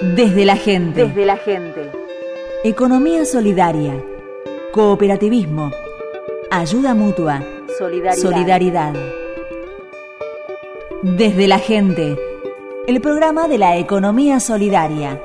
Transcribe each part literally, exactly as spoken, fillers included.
Desde la gente. Desde la gente. Economía solidaria. Cooperativismo. Ayuda mutua. Solidaridad. Solidaridad. Desde la gente. El programa de la economía solidaria.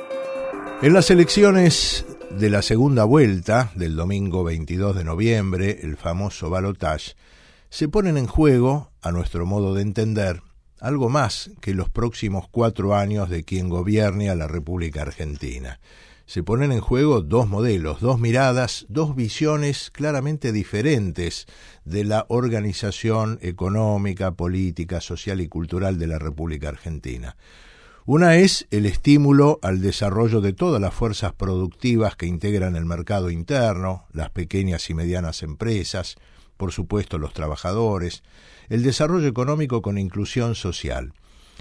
En las elecciones de la segunda vuelta del domingo veintidós de noviembre, el famoso balotaje, se ponen en juego, a nuestro modo de entender, algo más que los próximos cuatro años de quien gobierne a la República Argentina. Se ponen en juego dos modelos, dos miradas, dos visiones claramente diferentes de la organización económica, política, social y cultural de la República Argentina. Una es el estímulo al desarrollo de todas las fuerzas productivas que integran el mercado interno, las pequeñas y medianas empresas, por supuesto los trabajadores, el desarrollo económico con inclusión social.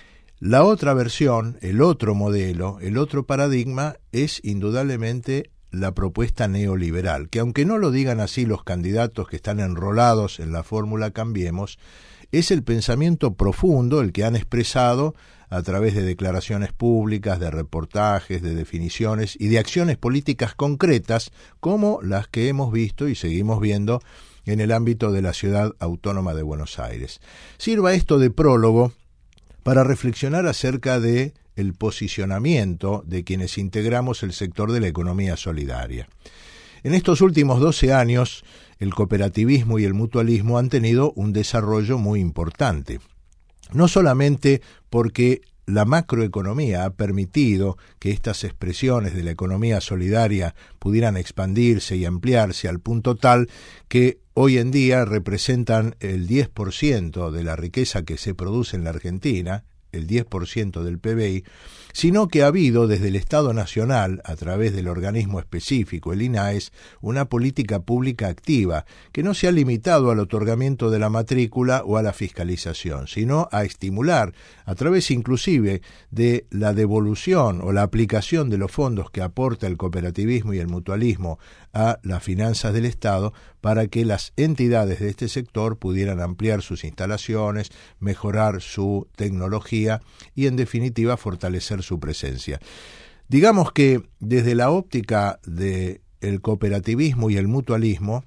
La otra versión, el otro modelo, el otro paradigma es indudablemente la propuesta neoliberal, que aunque no lo digan así los candidatos que están enrolados en la fórmula Cambiemos, es el pensamiento profundo el que han expresado a través de declaraciones públicas, de reportajes, de definiciones y de acciones políticas concretas como las que hemos visto y seguimos viendo en el ámbito de la Ciudad Autónoma de Buenos Aires. Sirva esto de prólogo para reflexionar acerca de el posicionamiento de quienes integramos el sector de la economía solidaria. En estos últimos doce años, el cooperativismo y el mutualismo han tenido un desarrollo muy importante. No solamente porque la macroeconomía ha permitido que estas expresiones de la economía solidaria pudieran expandirse y ampliarse al punto tal que hoy en día representan el diez por ciento de la riqueza que se produce en la Argentina, el diez por ciento del P B I, sino que ha habido desde el Estado Nacional, a través del organismo específico, el INAES, una política pública activa que no se ha limitado al otorgamiento de la matrícula o a la fiscalización, sino a estimular, a través inclusive de la devolución o la aplicación de los fondos que aporta el cooperativismo y el mutualismo a las finanzas del Estado, para que las entidades de este sector pudieran ampliar sus instalaciones, mejorar su tecnología y, en definitiva, fortalecer su presencia. Digamos que desde la óptica del cooperativismo y el mutualismo,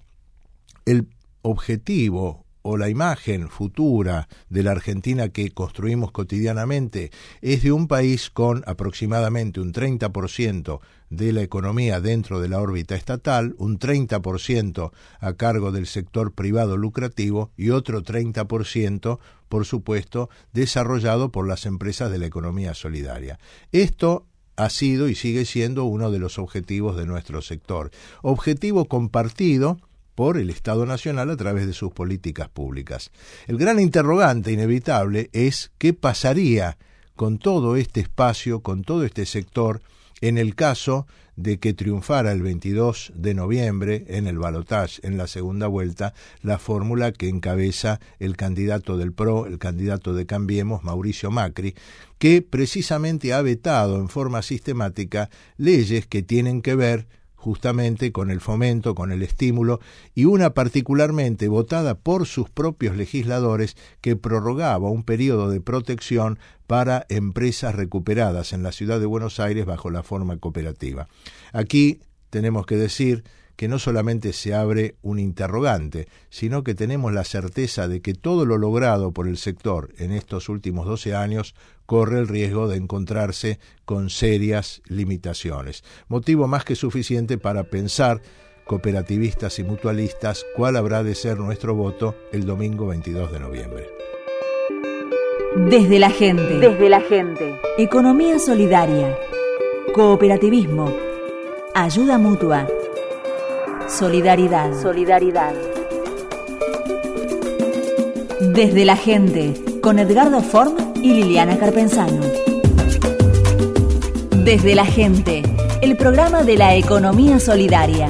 el objetivo o la imagen futura de la Argentina que construimos cotidianamente es de un país con aproximadamente un treinta por ciento de la economía dentro de la órbita estatal, un treinta por ciento a cargo del sector privado lucrativo y otro treinta por ciento, por supuesto, desarrollado por las empresas de la economía solidaria. Esto ha sido y sigue siendo uno de los objetivos de nuestro sector. Objetivo compartido por el Estado Nacional a través de sus políticas públicas. El gran interrogante inevitable es qué pasaría con todo este espacio, con todo este sector, en el caso de que triunfara el veintidós de noviembre en el balotaje, en la segunda vuelta, la fórmula que encabeza el candidato del P R O, el candidato de Cambiemos, Mauricio Macri, que precisamente ha vetado en forma sistemática leyes que tienen que ver justamente con el fomento, con el estímulo, y una particularmente votada por sus propios legisladores que prorrogaba un periodo de protección para empresas recuperadas en la ciudad de Buenos Aires bajo la forma cooperativa. Aquí tenemos que decir que no solamente se abre un interrogante, sino que tenemos la certeza de que todo lo logrado por el sector en estos últimos doce años corre el riesgo de encontrarse con serias limitaciones. Motivo más que suficiente para pensar, cooperativistas y mutualistas, cuál habrá de ser nuestro voto el domingo veintidós de noviembre. Desde la gente. Desde la gente. Economía solidaria. Cooperativismo. Ayuda mutua. Solidaridad. Solidaridad. Desde la gente, con Edgardo Form y Liliana Carpenzano. Desde la gente, el programa de la economía solidaria.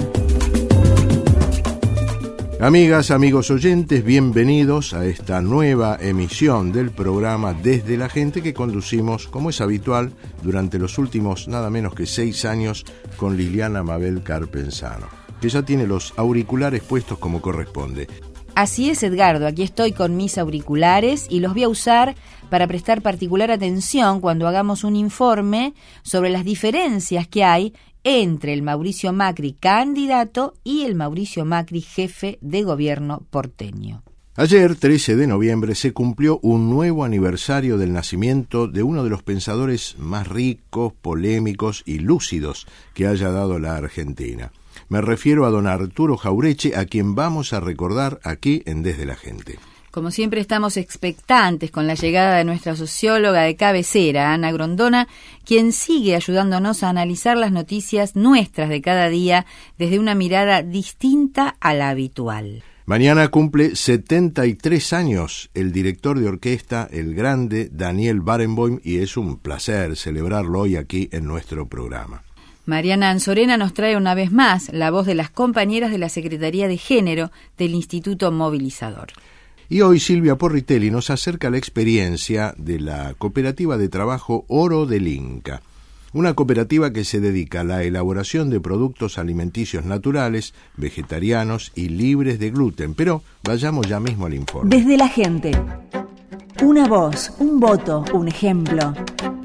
Amigas, amigos oyentes, bienvenidos a esta nueva emisión del programa Desde la Gente que conducimos, como es habitual, durante los últimos nada menos que seis años con Liliana Mabel Carpenzano, que ya tiene los auriculares puestos como corresponde. Así es, Edgardo, aquí estoy con mis auriculares y los voy a usar para prestar particular atención cuando hagamos un informe sobre las diferencias que hay entre el Mauricio Macri candidato y el Mauricio Macri jefe de gobierno porteño. Ayer, trece de noviembre, se cumplió un nuevo aniversario del nacimiento de uno de los pensadores más ricos, polémicos y lúcidos que haya dado la Argentina. Me refiero a don Arturo Jaureche, a quien vamos a recordar aquí en Desde la Gente. Como siempre estamos expectantes con la llegada de nuestra socióloga de cabecera, Ana Grondona, quien sigue ayudándonos a analizar las noticias nuestras de cada día desde una mirada distinta a la habitual. Mañana cumple setenta y tres años el director de orquesta, el grande Daniel Barenboim, y es un placer celebrarlo hoy aquí en nuestro programa. Mariana Anzorena nos trae una vez más la voz de las compañeras de la Secretaría de Género del Instituto Movilizador. Y hoy Silvia Porritelli nos acerca la experiencia de la cooperativa de trabajo Oro del Inca, una cooperativa que se dedica a la elaboración de productos alimenticios naturales, vegetarianos y libres de gluten. Pero vayamos ya mismo al informe. Desde la Gente. Una voz, un voto, un ejemplo.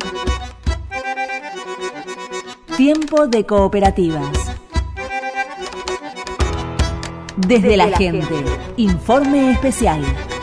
Tiempo de cooperativas. Desde, Desde la, la gente. gente. Informe especial.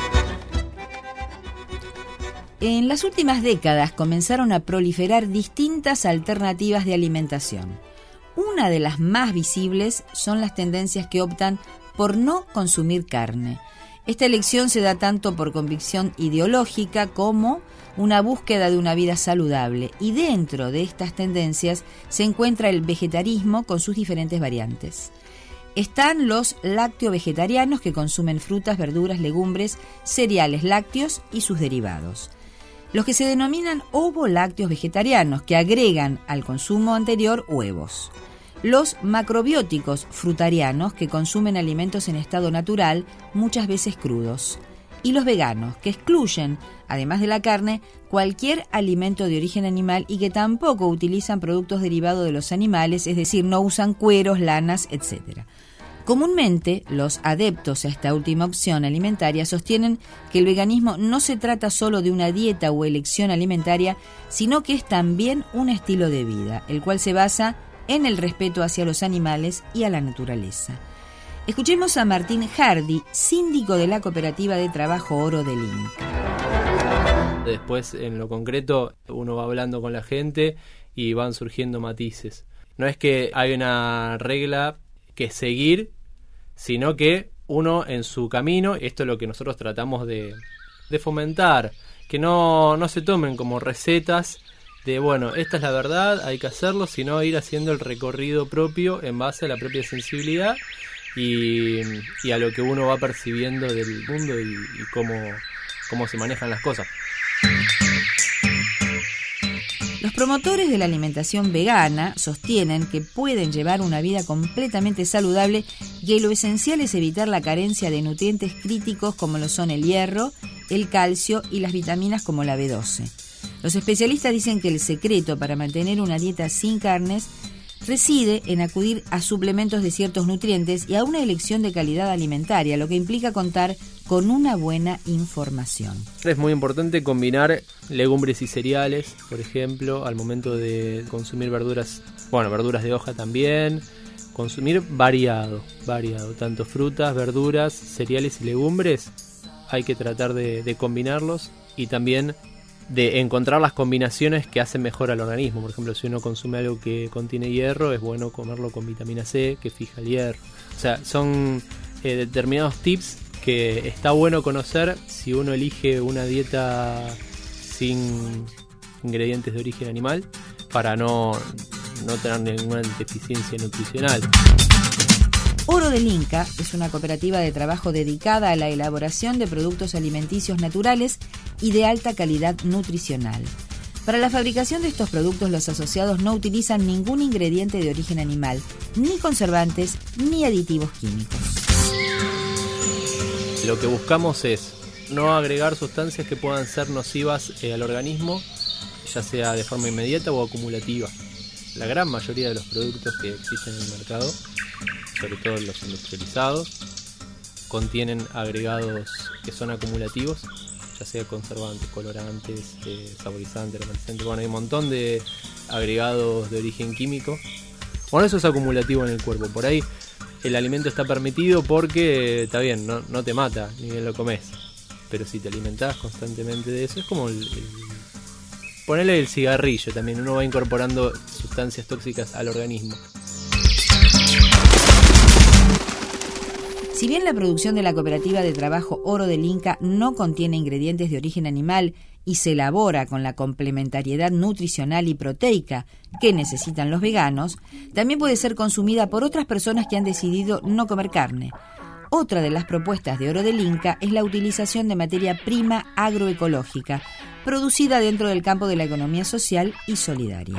En las últimas décadas comenzaron a proliferar distintas alternativas de alimentación. Una de las más visibles son las tendencias que optan por no consumir carne. Esta elección se da tanto por convicción ideológica como una búsqueda de una vida saludable, y dentro de estas tendencias se encuentra el vegetarismo con sus diferentes variantes. Están los lácteo-vegetarianos, que consumen frutas, verduras, legumbres, cereales lácteos y sus derivados. Los que se denominan ovo-lácteos vegetarianos, que agregan al consumo anterior huevos. Los macrobióticos frutarianos, que consumen alimentos en estado natural, muchas veces crudos. Y los veganos, que excluyen, además de la carne, cualquier alimento de origen animal y que tampoco utilizan productos derivados de los animales, es decir, no usan cueros, lanas, etcétera. Comúnmente, los adeptos a esta última opción alimentaria sostienen que el veganismo no se trata solo de una dieta o elección alimentaria, sino que es también un estilo de vida, el cual se basa en el respeto hacia los animales y a la naturaleza. Escuchemos a Martín Hardy, síndico de la cooperativa de trabajo Oro del Inca. Después, en lo concreto, uno va hablando con la gente y van surgiendo matices. No es que hay una regla que seguir, sino que uno en su camino, esto es lo que nosotros tratamos de, de fomentar, que no, no se tomen como recetas de, bueno, esta es la verdad, hay que hacerlo, sino ir haciendo el recorrido propio en base a la propia sensibilidad y, y a lo que uno va percibiendo del mundo y, y cómo, cómo se manejan las cosas. Los promotores de la alimentación vegana sostienen que pueden llevar una vida completamente saludable y que lo esencial es evitar la carencia de nutrientes críticos como lo son el hierro, el calcio y las vitaminas como la B doce. Los especialistas dicen que el secreto para mantener una dieta sin carnes reside en acudir a suplementos de ciertos nutrientes y a una elección de calidad alimentaria, lo que implica contar con una buena información. Es muy importante combinar legumbres y cereales, por ejemplo, al momento de consumir verduras, bueno, verduras de hoja también, consumir variado, variado, tanto frutas, verduras, cereales y legumbres, hay que tratar de, de combinarlos y también de encontrar las combinaciones que hacen mejor al organismo. Por ejemplo, si uno consume algo que contiene hierro, es bueno comerlo con vitamina C, que fija el hierro. O sea, son eh, determinados tips que está bueno conocer si uno elige una dieta sin ingredientes de origen animal para no, no tener ninguna deficiencia nutricional. Oro del Inca es una cooperativa de trabajo dedicada a la elaboración de productos alimenticios naturales y de alta calidad nutricional. Para la fabricación de estos productos, los asociados no utilizan ningún ingrediente de origen animal, ni conservantes, ni aditivos químicos. Lo que buscamos es no agregar sustancias que puedan ser nocivas eh, al organismo, ya sea de forma inmediata o acumulativa. La gran mayoría de los productos que existen en el mercado, sobre todo los industrializados, contienen agregados que son acumulativos ya sea conservantes, colorantes, eh, saborizantes, aromatizantes. Bueno, hay un montón de agregados de origen químico. Bueno, eso es acumulativo en el cuerpo. Por ahí el alimento está permitido porque, está bien, no, no te mata, ni bien lo comes. Pero si te alimentás constantemente de eso, es como el, el ponerle el cigarrillo también. Uno va incorporando sustancias tóxicas al organismo. Si bien la producción de la cooperativa de trabajo Oro del Inca no contiene ingredientes de origen animal y se elabora con la complementariedad nutricional y proteica que necesitan los veganos, también puede ser consumida por otras personas que han decidido no comer carne. Otra de las propuestas de Oro del Inca es la utilización de materia prima agroecológica, producida dentro del campo de la economía social y solidaria.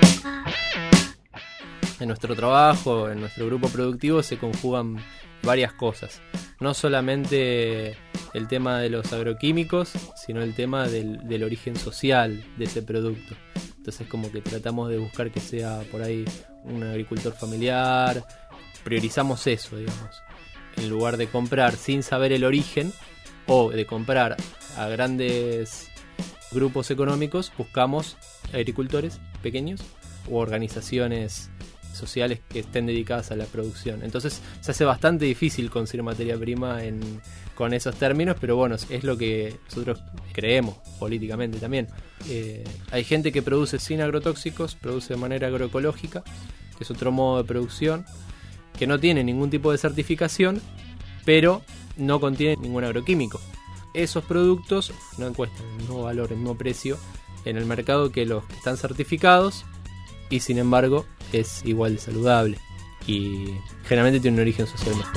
En nuestro trabajo, en nuestro grupo productivo, se conjugan varias cosas. No solamente el tema de los agroquímicos, sino el tema del, del origen social de ese producto. Entonces como que tratamos de buscar que sea por ahí un agricultor familiar, priorizamos eso, digamos. En lugar de comprar sin saber el origen o de comprar a grandes grupos económicos, buscamos agricultores pequeños u organizaciones sociales que estén dedicadas a la producción. Entonces se hace bastante difícil conseguir materia prima en, con esos términos, pero bueno, es lo que nosotros creemos políticamente también. Eh, hay gente que produce sin agrotóxicos, produce de manera agroecológica, que es otro modo de producción, que no tiene ningún tipo de certificación, pero no contiene ningún agroquímico. Esos productos no encuentran el mismo valor, el mismo precio en el mercado que los que están certificados, y sin embargo es igual de saludable y generalmente tiene un origen social mejor.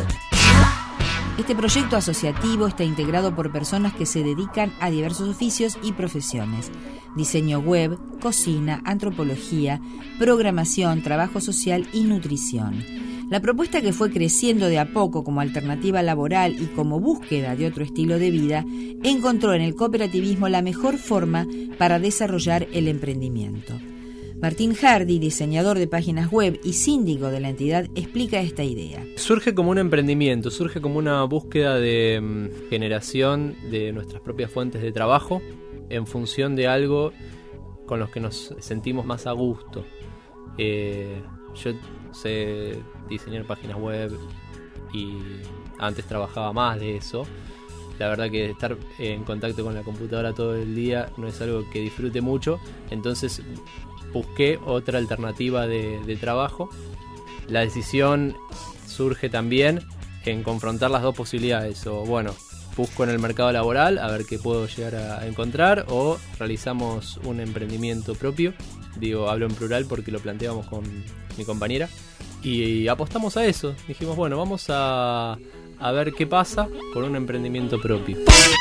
Este proyecto asociativo está integrado por personas que se dedican a diversos oficios y profesiones: diseño web, cocina, antropología, programación, trabajo social y nutrición. La propuesta, que fue creciendo de a poco como alternativa laboral y como búsqueda de otro estilo de vida, encontró en el cooperativismo la mejor forma para desarrollar el emprendimiento. Martín Hardy, diseñador de páginas web y síndico de la entidad, explica esta idea. Surge como un emprendimiento, surge como una búsqueda de um, generación de nuestras propias fuentes de trabajo en función de algo con los que nos sentimos más a gusto. Eh, yo sé diseñar páginas web y antes trabajaba más de eso. La verdad que estar en contacto con la computadora todo el día no es algo que disfrute mucho, entonces busqué otra alternativa de, de trabajo. La decisión surge también en confrontar las dos posibilidades, o bueno, busco en el mercado laboral a ver qué puedo llegar a encontrar, o realizamos un emprendimiento propio. Digo, hablo en plural porque lo planteamos con mi compañera y apostamos a eso. Dijimos, bueno, vamos a, a ver qué pasa con un emprendimiento propio.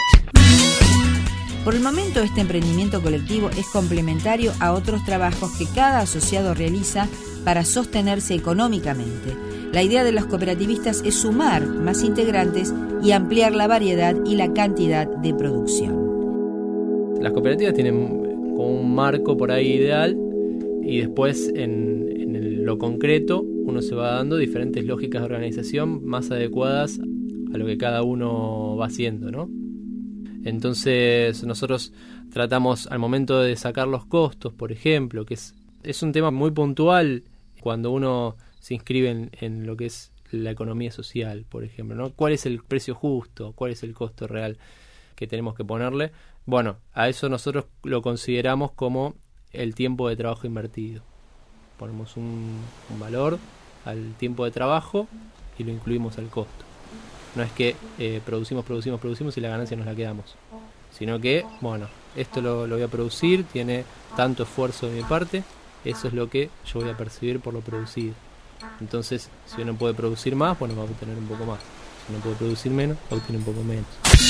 Por el momento, este emprendimiento colectivo es complementario a otros trabajos que cada asociado realiza para sostenerse económicamente. La idea de los cooperativistas es sumar más integrantes y ampliar la variedad y la cantidad de producción. Las cooperativas tienen como un marco por ahí ideal, y después en, en el, lo concreto uno se va dando diferentes lógicas de organización más adecuadas a lo que cada uno va haciendo, ¿no? Entonces nosotros tratamos al momento de sacar los costos, por ejemplo, que es, es un tema muy puntual cuando uno se inscribe en, en lo que es la economía social, por ejemplo, ¿no? ¿Cuál es el precio justo? ¿Cuál es el costo real que tenemos que ponerle? Bueno, a eso nosotros lo consideramos como el tiempo de trabajo invertido. Ponemos un, un valor al tiempo de trabajo y lo incluimos al costo. No es que eh, producimos, producimos, producimos y la ganancia nos la quedamos, sino que, bueno, esto lo, lo voy a producir, tiene tanto esfuerzo de mi parte, eso es lo que yo voy a percibir por lo producido. Entonces, si uno puede producir más, bueno, va a obtener un poco más. Si uno puede producir menos, va a obtener un poco menos.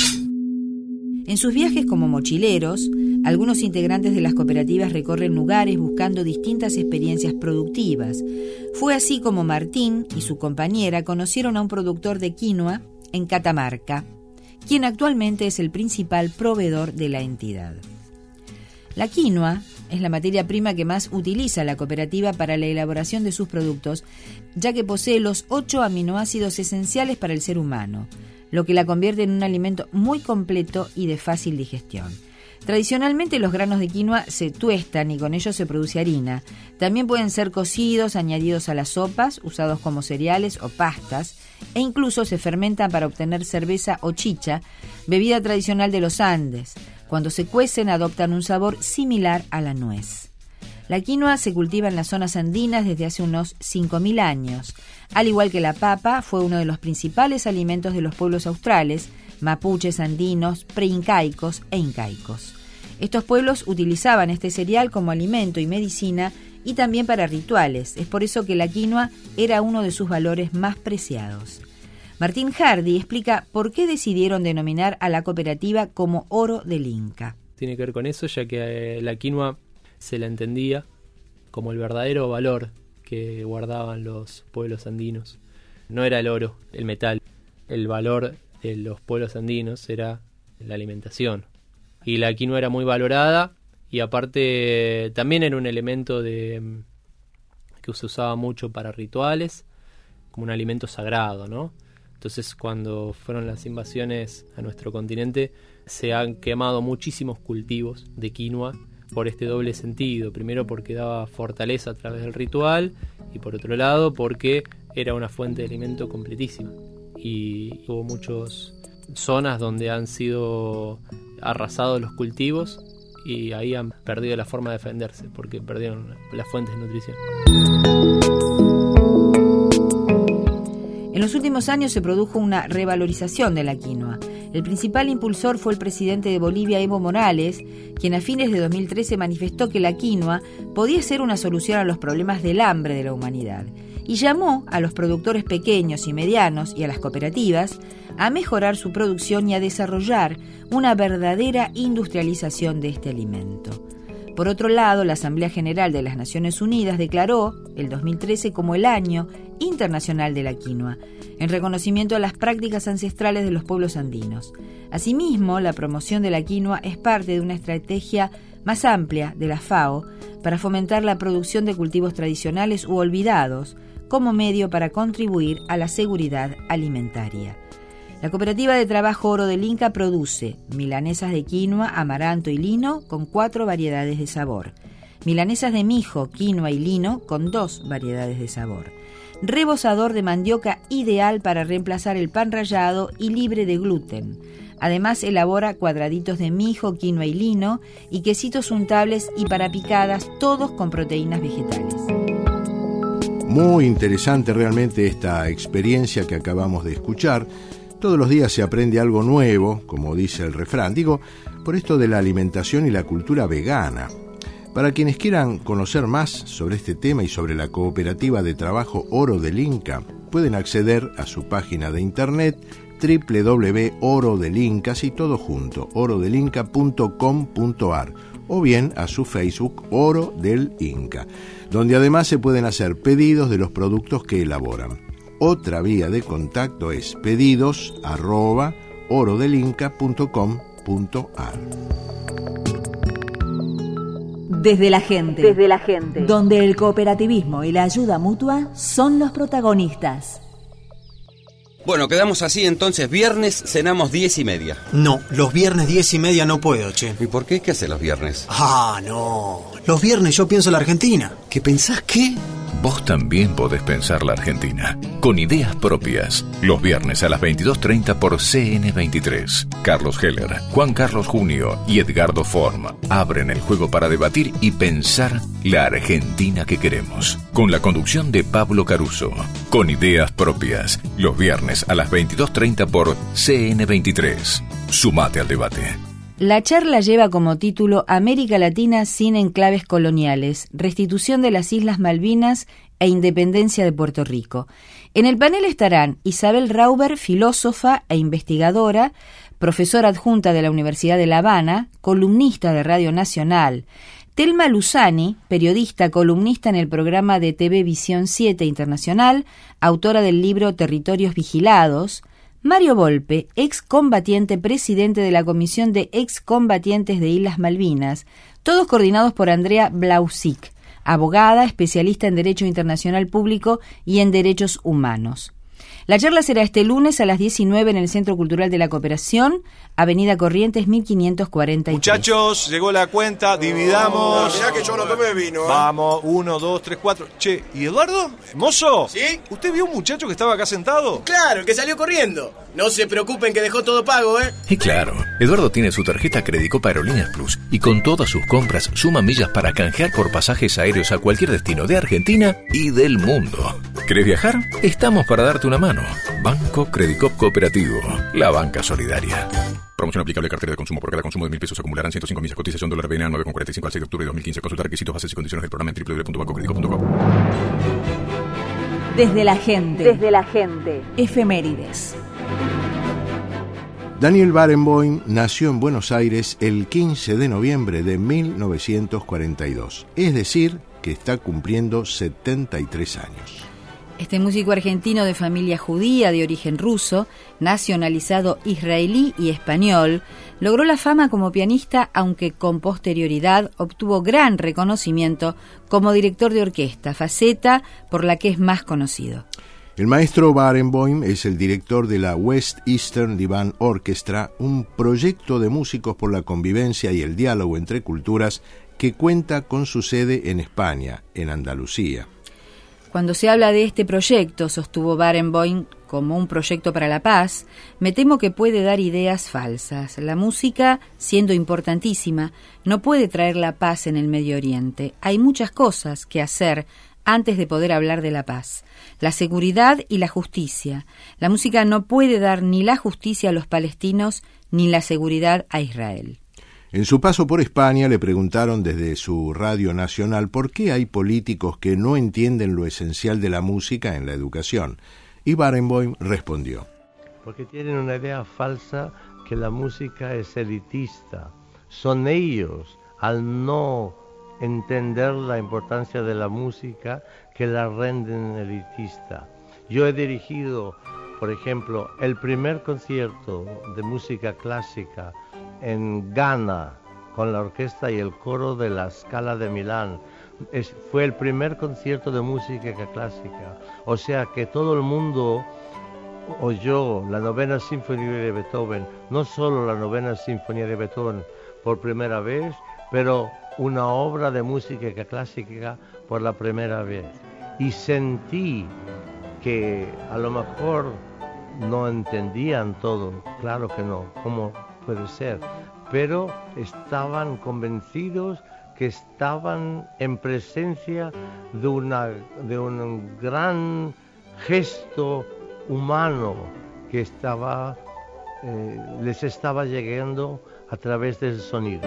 En sus viajes como mochileros, algunos integrantes de las cooperativas recorren lugares buscando distintas experiencias productivas. Fue así como Martín y su compañera conocieron a un productor de quinoa en Catamarca, quien actualmente es el principal proveedor de la entidad. La quinoa es la materia prima que más utiliza la cooperativa para la elaboración de sus productos, ya que posee los ocho aminoácidos esenciales para el ser humano: lo que la convierte en un alimento muy completo y de fácil digestión. Tradicionalmente los granos de quinoa se tuestan y con ellos se produce harina. También pueden ser cocidos, añadidos a las sopas, usados como cereales o pastas, e incluso se fermentan para obtener cerveza o chicha, bebida tradicional de los Andes. Cuando se cuecen adoptan un sabor similar a la nuez. La quinoa se cultiva en las zonas andinas desde hace unos cinco mil años. Al igual que la papa, fue uno de los principales alimentos de los pueblos australes, mapuches, andinos, preincaicos e incaicos. Estos pueblos utilizaban este cereal como alimento y medicina y también para rituales. Es por eso que la quinoa era uno de sus valores más preciados. Martín Hardy explica por qué decidieron denominar a la cooperativa como Oro del Inca. Tiene que ver con eso, ya que eh, la quinoa se la entendía como el verdadero valor que guardaban los pueblos andinos. No era el oro, el metal. El valor de los pueblos andinos era la alimentación. Y la quinoa era muy valorada y aparte también era un elemento de que se usaba mucho para rituales, como un alimento sagrado, ¿no? Entonces, cuando fueron las invasiones a nuestro continente, se han quemado muchísimos cultivos de quinoa por este doble sentido. Primero, porque daba fortaleza a través del ritual, y por otro lado, porque era una fuente de alimento completísima. Y hubo muchas zonas donde han sido arrasados los cultivos y ahí han perdido la forma de defenderse porque perdieron las fuentes de nutrición. En los últimos años se produjo una revalorización de la quinoa. El principal impulsor fue el presidente de Bolivia, Evo Morales, quien a fines de dos mil trece manifestó que la quinoa podía ser una solución a los problemas del hambre de la humanidad y llamó a los productores pequeños y medianos y a las cooperativas a mejorar su producción y a desarrollar una verdadera industrialización de este alimento. Por otro lado, la Asamblea General de las Naciones Unidas declaró el dos mil trece como el Año Internacional de la Quinoa, en reconocimiento a las prácticas ancestrales de los pueblos andinos. Asimismo, la promoción de la quinoa es parte de una estrategia más amplia de la FAO para fomentar la producción de cultivos tradicionales u olvidados como medio para contribuir a la seguridad alimentaria. La Cooperativa de Trabajo Oro del Inca produce milanesas de quinoa, amaranto y lino con cuatro variedades de sabor, milanesas de mijo, quinoa y lino con dos variedades de sabor, rebozador de mandioca ideal para reemplazar el pan rallado y libre de gluten. Además elabora cuadraditos de mijo, quinoa y lino y quesitos untables y para picadas, todos con proteínas vegetales. Muy interesante realmente esta experiencia que acabamos de escuchar. Todos los días se aprende algo nuevo, como dice el refrán. Digo, por esto de la alimentación y la cultura vegana. Para quienes quieran conocer más sobre este tema y sobre la Cooperativa de Trabajo Oro del Inca, pueden acceder a su página de internet doble u doble u doble u punto oro del inca, así todo junto, oro del inca punto com punto a r, o bien a su Facebook Oro del Inca, donde además se pueden hacer pedidos de los productos que elaboran. Otra vía de contacto es pedidos arroba oro del inca punto com punto a r. Desde la gente, desde la gente, donde el cooperativismo y la ayuda mutua son los protagonistas. Bueno, quedamos así entonces. Viernes cenamos diez y media. No, los viernes diez y media no puedo, che. ¿Y por qué? ¿Qué hace los viernes? Ah, no. Los viernes yo pienso en la Argentina. ¿Qué pensás qué? Vos también podés pensar la Argentina, con ideas propias. Los viernes a las veintidós treinta por C N veintitrés. Carlos Heller, Juan Carlos Junio y Edgardo Form abren el juego para debatir y pensar la Argentina que queremos. Con la conducción de Pablo Caruso. Con ideas propias. Los viernes a las veintidós treinta por C N veintitrés. Sumate al debate. La charla lleva como título América Latina sin enclaves coloniales, restitución de las Islas Malvinas e independencia de Puerto Rico. En el panel estarán Isabel Rauber, filósofa e investigadora, profesora adjunta de la Universidad de La Habana, columnista de Radio Nacional, Telma Luzani, periodista, columnista en el programa de T V Visión siete Internacional, autora del libro Territorios Vigilados, Mario Volpe, excombatiente presidente de la Comisión de Excombatientes de Islas Malvinas, todos coordinados por Andrea Blausick, abogada, especialista en Derecho Internacional Público y en Derechos Humanos. La charla será este lunes a las diecinueve en el Centro Cultural de la Cooperación, Avenida Corrientes mil quinientos cuarenta y tres. Muchachos, llegó la cuenta, dividamos. Mirá que yo no tomé vino. ¿eh? Vamos, uno, dos, tres, cuatro. Che, ¿y Eduardo? ¿Mozo? ¿Sí? ¿Usted vio un muchacho que estaba acá sentado? Claro, el que salió corriendo. No se preocupen que dejó todo pago, ¿eh? Y claro, Eduardo tiene su tarjeta Credicopa Aerolíneas Plus y con todas sus compras suma millas para canjear por pasajes aéreos a cualquier destino de Argentina y del mundo. ¿Querés viajar? Estamos para darte una mano. Banco Credicop Cooperativo, la banca solidaria. Promoción aplicable a cartera de consumo. Por cada consumo de mil pesos acumularán ciento cinco millas. Cotización dólar B N A nueve coma cuarenta y cinco al seis de octubre de dos mil quince. Consultar requisitos, bases y condiciones del programa en doble u doble u doble u punto banco credicop punto com. Desde la gente. Desde la gente. Efemérides. Daniel Barenboim nació en Buenos Aires el quince de noviembre de mil novecientos cuarenta y dos, es decir, que está cumpliendo setenta y tres años. Este músico argentino de familia judía de origen ruso, nacionalizado israelí y español, logró la fama como pianista, aunque con posterioridad obtuvo gran reconocimiento como director de orquesta, faceta por la que es más conocido. El maestro Barenboim es el director de la West Eastern Divan Orchestra, un proyecto de músicos por la convivencia y el diálogo entre culturas que cuenta con su sede en España, en Andalucía. Cuando se habla de este proyecto, sostuvo Barenboim, como un proyecto para la paz, me temo que puede dar ideas falsas. La música, siendo importantísima, no puede traer la paz en el Medio Oriente. Hay muchas cosas que hacer antes de poder hablar de la paz. La seguridad y la justicia. La música no puede dar ni la justicia a los palestinos ni la seguridad a Israel. En su paso por España le preguntaron desde su radio nacional por qué hay políticos que no entienden lo esencial de la música en la educación. Y Barenboim respondió: porque tienen una idea falsa que la música es elitista. Son ellos, al no entender la importancia de la música, que la renden elitista. Yo he dirigido, por ejemplo, el primer concierto de música clásica en Ghana con la orquesta y el coro de la Scala de Milán. Es, fue el primer concierto de música clásica. O sea que todo el mundo oyó la novena sinfonía de Beethoven, no solo la novena sinfonía de Beethoven por primera vez, pero una obra de música clásica por la primera vez. Y sentí que a lo mejor no entendían todo, claro que no, ¿cómo puede ser? Pero estaban convencidos que estaban en presencia de, una, de un gran gesto humano que estaba, eh, les estaba llegando a través del sonido.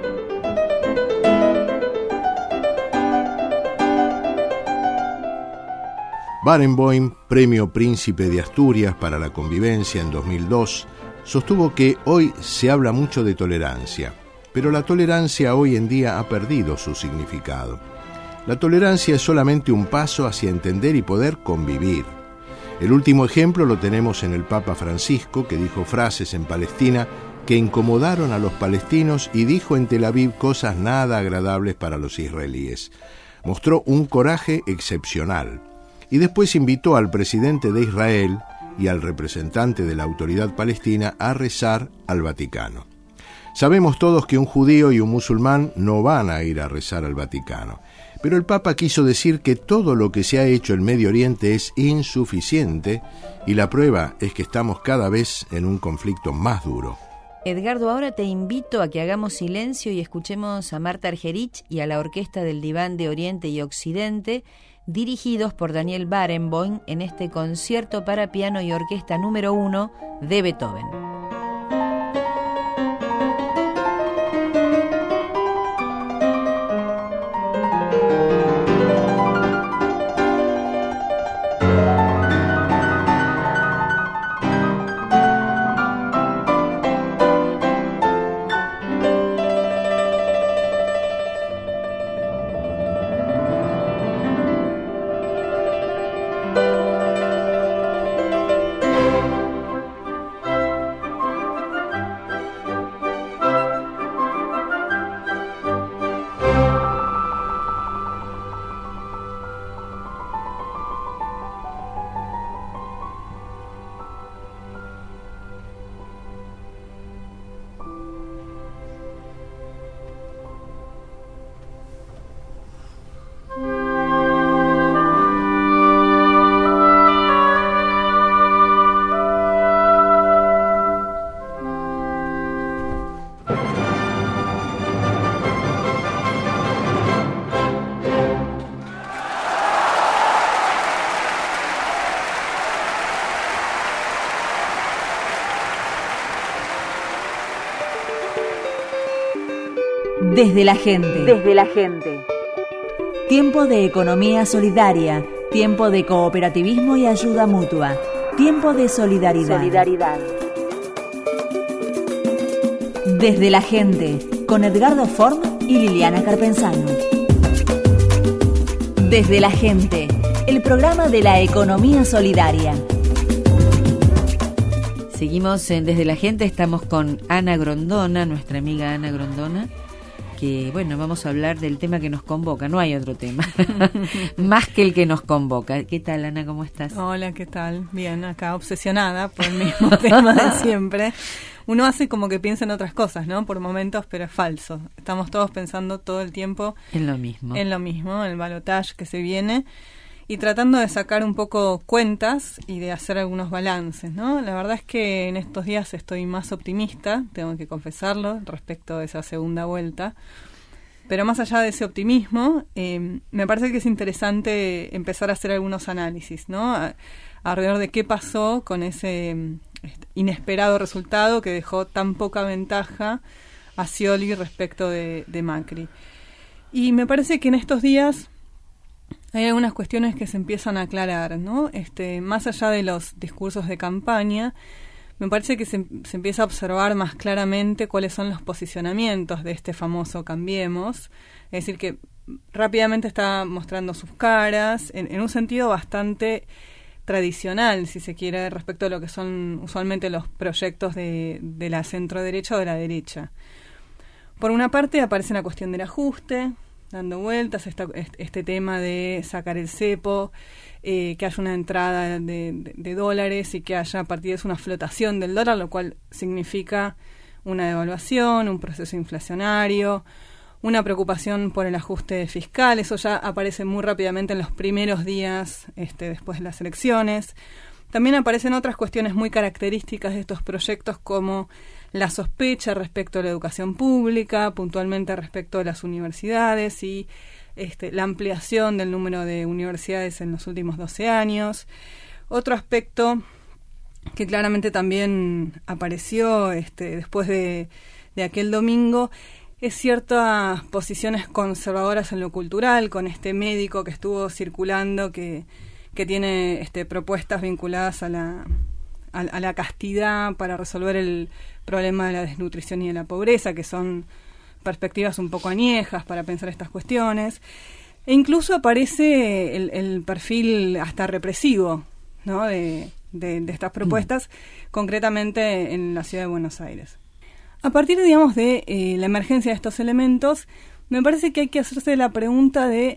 Barenboim, Premio Príncipe de Asturias para la Convivencia en dos mil dos, sostuvo que hoy se habla mucho de tolerancia, pero la tolerancia hoy en día ha perdido su significado. La tolerancia es solamente un paso hacia entender y poder convivir. El último ejemplo lo tenemos en el Papa Francisco, que dijo frases en Palestina que incomodaron a los palestinos y dijo en Tel Aviv cosas nada agradables para los israelíes. Mostró un coraje excepcional. Y después invitó al presidente de Israel y al representante de la autoridad palestina a rezar al Vaticano. Sabemos todos que un judío y un musulmán no van a ir a rezar al Vaticano, pero el Papa quiso decir que todo lo que se ha hecho en Medio Oriente es insuficiente y la prueba es que estamos cada vez en un conflicto más duro. Edgardo, ahora te invito a que hagamos silencio y escuchemos a Marta Argerich y a la Orquesta del Diván de Oriente y Occidente, dirigidos por Daniel Barenboim en este concierto para piano y orquesta número uno de Beethoven. Desde la gente. Desde la gente. Tiempo de economía solidaria. Tiempo de cooperativismo y ayuda mutua. Tiempo de solidaridad. Solidaridad. Desde la gente, con Edgardo Form y Liliana Carpenzano. Desde la gente, el programa de la economía solidaria. Seguimos en Desde la Gente, estamos con Ana Grondona, nuestra amiga Ana Grondona, que bueno, vamos a hablar del tema que nos convoca, no hay otro tema, más que el que nos convoca. ¿Qué tal, Ana, cómo estás? Hola, ¿qué tal? Bien, acá obsesionada por el mismo tema de siempre. Uno hace como que piensa en otras cosas, ¿no? Por momentos, pero es falso. Estamos todos pensando todo el tiempo en lo mismo. En lo mismo, en el balotaje que se viene. Y tratando de sacar un poco cuentas y de hacer algunos balances, ¿no? La verdad es que en estos días estoy más optimista, tengo que confesarlo, respecto a esa segunda vuelta. Pero más allá de ese optimismo, eh, me parece que es interesante empezar a hacer algunos análisis, ¿no? A, alrededor de qué pasó con ese este, inesperado resultado que dejó tan poca ventaja a Scioli respecto de, de Macri. Y me parece que en estos días hay algunas cuestiones que se empiezan a aclarar, ¿no? Este, más allá de los discursos de campaña, me parece que se, se empieza a observar más claramente cuáles son los posicionamientos de este famoso Cambiemos. Es decir, que rápidamente está mostrando sus caras, en, en un sentido bastante tradicional, si se quiere, respecto a lo que son usualmente los proyectos de, de la centro-derecha o de la derecha. Por una parte aparece la cuestión del ajuste, dando vueltas, esta, este tema de sacar el cepo, eh, que haya una entrada de, de, de dólares y que haya a partir de eso una flotación del dólar, lo cual significa una devaluación, un proceso inflacionario, una preocupación por el ajuste fiscal. Eso ya aparece muy rápidamente en los primeros días este, después de las elecciones. También aparecen otras cuestiones muy características de estos proyectos, como la sospecha respecto a la educación pública, puntualmente respecto a las universidades y este, la ampliación del número de universidades en los últimos doce años. Otro aspecto que claramente también apareció este, después de, de aquel domingo es ciertas posiciones conservadoras en lo cultural, con este médico que estuvo circulando que, que tiene este, propuestas vinculadas a la, a, a la castidad para resolver el problema de la desnutrición y de la pobreza, que son perspectivas un poco añejas para pensar estas cuestiones. E incluso aparece el, el perfil hasta represivo, ¿no? de, de, de estas propuestas, mm. concretamente en la ciudad de Buenos Aires. A partir, digamos, de eh, la emergencia de estos elementos, me parece que hay que hacerse la pregunta de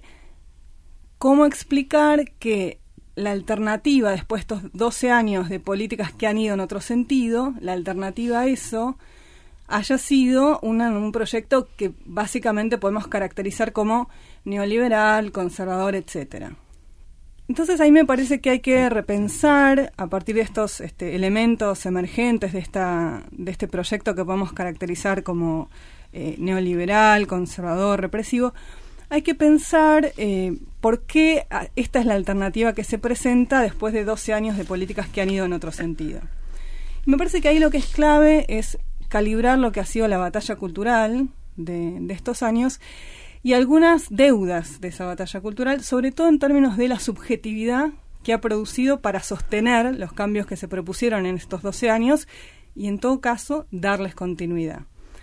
cómo explicar que la alternativa, después de estos doce años de políticas que han ido en otro sentido, la alternativa a eso haya sido una, un proyecto que básicamente podemos caracterizar como neoliberal, conservador, etcétera. Entonces ahí me parece que hay que repensar, a partir de estos este, elementos emergentes de, esta, de este proyecto que podemos caracterizar como eh, neoliberal, conservador, represivo, hay que pensar eh, por qué esta es la alternativa que se presenta después de doce años de políticas que han ido en otro sentido. Y me parece que ahí lo que es clave es calibrar lo que ha sido la batalla cultural de, de estos años y algunas deudas de esa batalla cultural, sobre todo en términos de la subjetividad que ha producido para sostener los cambios que se propusieron en estos doce años y, en todo caso, darles continuidad.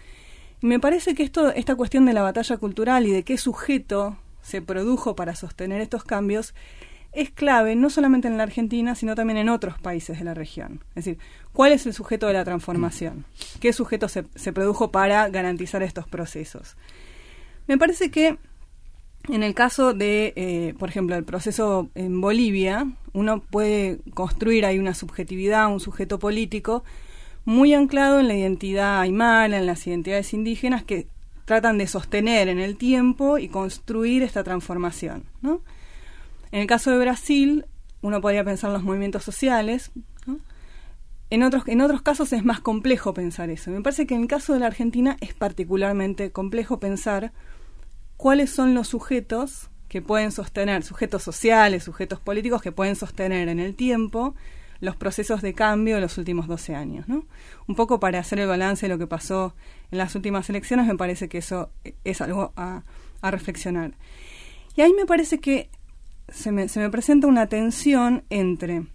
Y me parece que esto, esta cuestión de la batalla cultural y de qué sujeto se produjo para sostener estos cambios es clave, no solamente en la Argentina, sino también en otros países de la región. Es decir, ¿cuál es el sujeto de la transformación? ¿Qué sujeto se, se produjo para garantizar estos procesos? Me parece que en el caso de, eh, por ejemplo, el proceso en Bolivia, uno puede construir ahí una subjetividad, un sujeto político muy anclado en la identidad aymara, en las identidades indígenas que tratan de sostener en el tiempo y construir esta transformación, ¿no? En el caso de Brasil, uno podría pensar en los movimientos sociales, ¿no? En otros, en otros casos es más complejo pensar eso. Me parece que en el caso de la Argentina es particularmente complejo pensar cuáles son los sujetos que pueden sostener, sujetos sociales, sujetos políticos que pueden sostener en el tiempo los procesos de cambio de los últimos doce años, ¿no? Un poco para hacer el balance de lo que pasó en las últimas elecciones, me parece que eso es algo a, a reflexionar. Y ahí me parece que se me, se me presenta una tensión entre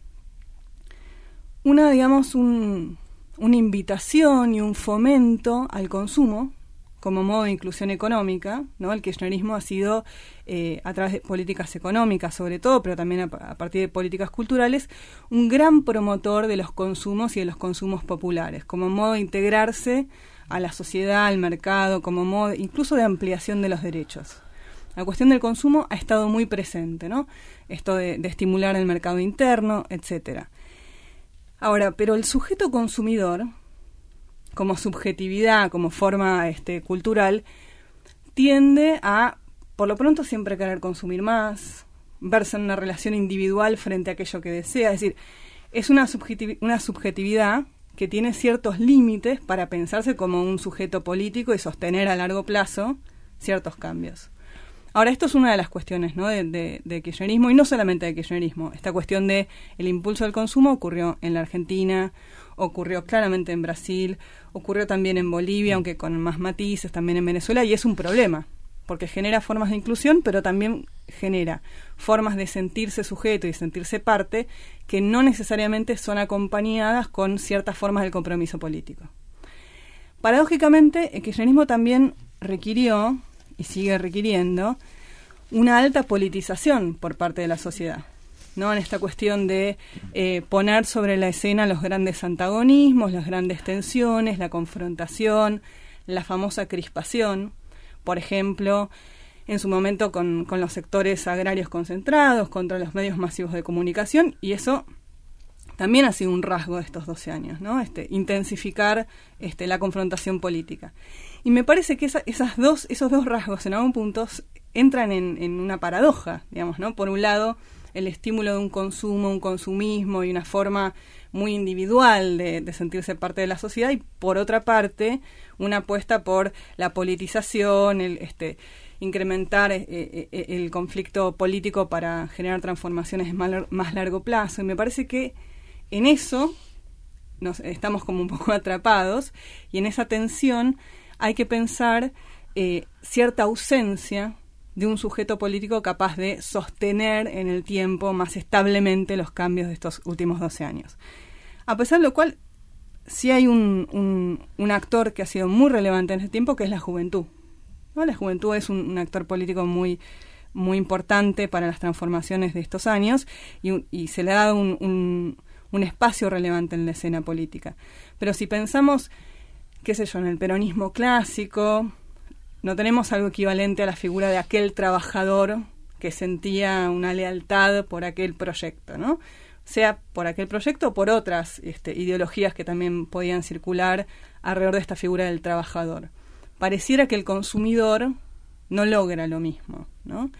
una, digamos, un, una invitación y un fomento al consumo como modo de inclusión económica, ¿no? El kirchnerismo ha sido, eh, a través de políticas económicas sobre todo, pero también a, a partir de políticas culturales, un gran promotor de los consumos y de los consumos populares, como modo de integrarse a la sociedad, al mercado, como modo incluso de ampliación de los derechos. La cuestión del consumo ha estado muy presente, ¿no? Esto de, de estimular el mercado interno, etcétera. Ahora, pero el sujeto consumidor, como subjetividad, como forma este, cultural, tiende a, por lo pronto, siempre querer consumir más, verse en una relación individual frente a aquello que desea. Es decir, es una, subjetivi- una subjetividad que tiene ciertos límites para pensarse como un sujeto político y sostener a largo plazo ciertos cambios. Ahora, esto es una de las cuestiones, ¿no? de, de, de kirchnerismo, y no solamente de kirchnerismo. Esta cuestión de el impulso al consumo ocurrió en la Argentina, ocurrió claramente en Brasil, ocurrió también en Bolivia, aunque con más matices, también en Venezuela, y es un problema, porque genera formas de inclusión, pero también genera formas de sentirse sujeto y sentirse parte que no necesariamente son acompañadas con ciertas formas del compromiso político. Paradójicamente, el kirchnerismo también requirió, y sigue requiriendo, una alta politización por parte de la sociedad, ¿no? En esta cuestión de eh, poner sobre la escena los grandes antagonismos, las grandes tensiones, la confrontación, la famosa crispación, por ejemplo, en su momento con, con los sectores agrarios concentrados, contra los medios masivos de comunicación, y eso también ha sido un rasgo de estos doce años, ¿no? Este, intensificar este, la confrontación política. Y me parece que esa, esas dos, esos dos rasgos en algún punto entran en, en una paradoja, digamos, ¿no? Por un lado, el estímulo de un consumo, un consumismo y una forma muy individual de, de sentirse parte de la sociedad, y por otra parte, una apuesta por la politización, el este incrementar eh, eh, el conflicto político para generar transformaciones más, más largo plazo. Y me parece que en eso nos estamos como un poco atrapados, y en esa tensión hay que pensar eh, cierta ausencia de un sujeto político capaz de sostener en el tiempo más establemente los cambios de estos últimos doce años. A pesar de lo cual, sí hay un, un, un actor que ha sido muy relevante en ese tiempo, que es la juventud, ¿no? La juventud es un, un actor político muy, muy importante para las transformaciones de estos años, y, y se le ha dado un, un, un espacio relevante en la escena política. Pero si pensamos, qué sé yo, en el peronismo clásico, no tenemos algo equivalente a la figura de aquel trabajador que sentía una lealtad por aquel proyecto, ¿no? Sea por aquel proyecto o por otras este, ideologías que también podían circular alrededor de esta figura del trabajador. Pareciera que el consumidor no logra lo mismo, ¿no?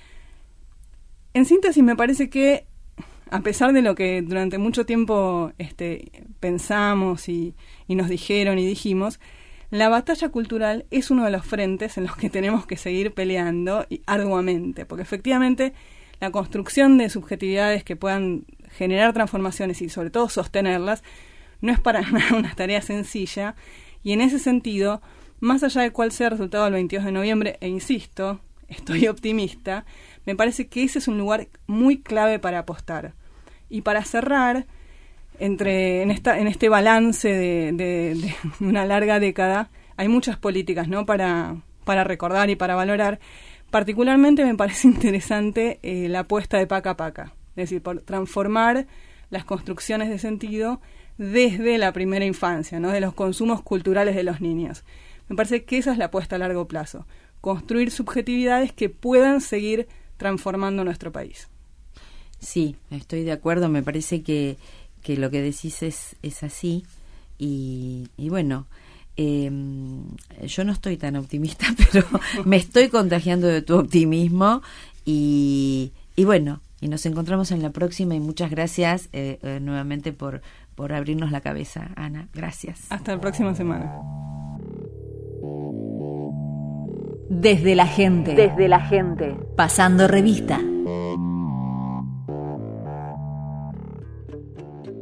En síntesis, me parece que, a pesar de lo que durante mucho tiempo este, pensamos y, y nos dijeron y dijimos, la batalla cultural es uno de los frentes en los que tenemos que seguir peleando y arduamente, porque efectivamente la construcción de subjetividades que puedan generar transformaciones y sobre todo sostenerlas no es para nada una tarea sencilla, y en ese sentido, más allá de cuál sea el resultado del veintidós de noviembre, e insisto, estoy optimista, me parece que ese es un lugar muy clave para apostar. Y para cerrar, entre en esta en este balance de, de, de una larga década, hay muchas políticas, ¿no? para, para recordar y para valorar. Particularmente me parece interesante eh, la apuesta de Paca Paca, es decir, por transformar las construcciones de sentido desde la primera infancia, ¿no? De los consumos culturales de los niños. Me parece que esa es la apuesta a largo plazo, construir subjetividades que puedan seguir transformando nuestro país. Sí, estoy de acuerdo, me parece que, que lo que decís es, es así, y, y bueno, eh, yo no estoy tan optimista, pero me estoy contagiando de tu optimismo, y, y bueno, y nos encontramos en la próxima, y muchas gracias eh, eh, nuevamente por, por abrirnos la cabeza, Ana, gracias. Hasta la próxima semana. Desde la gente, desde la gente, pasando revista.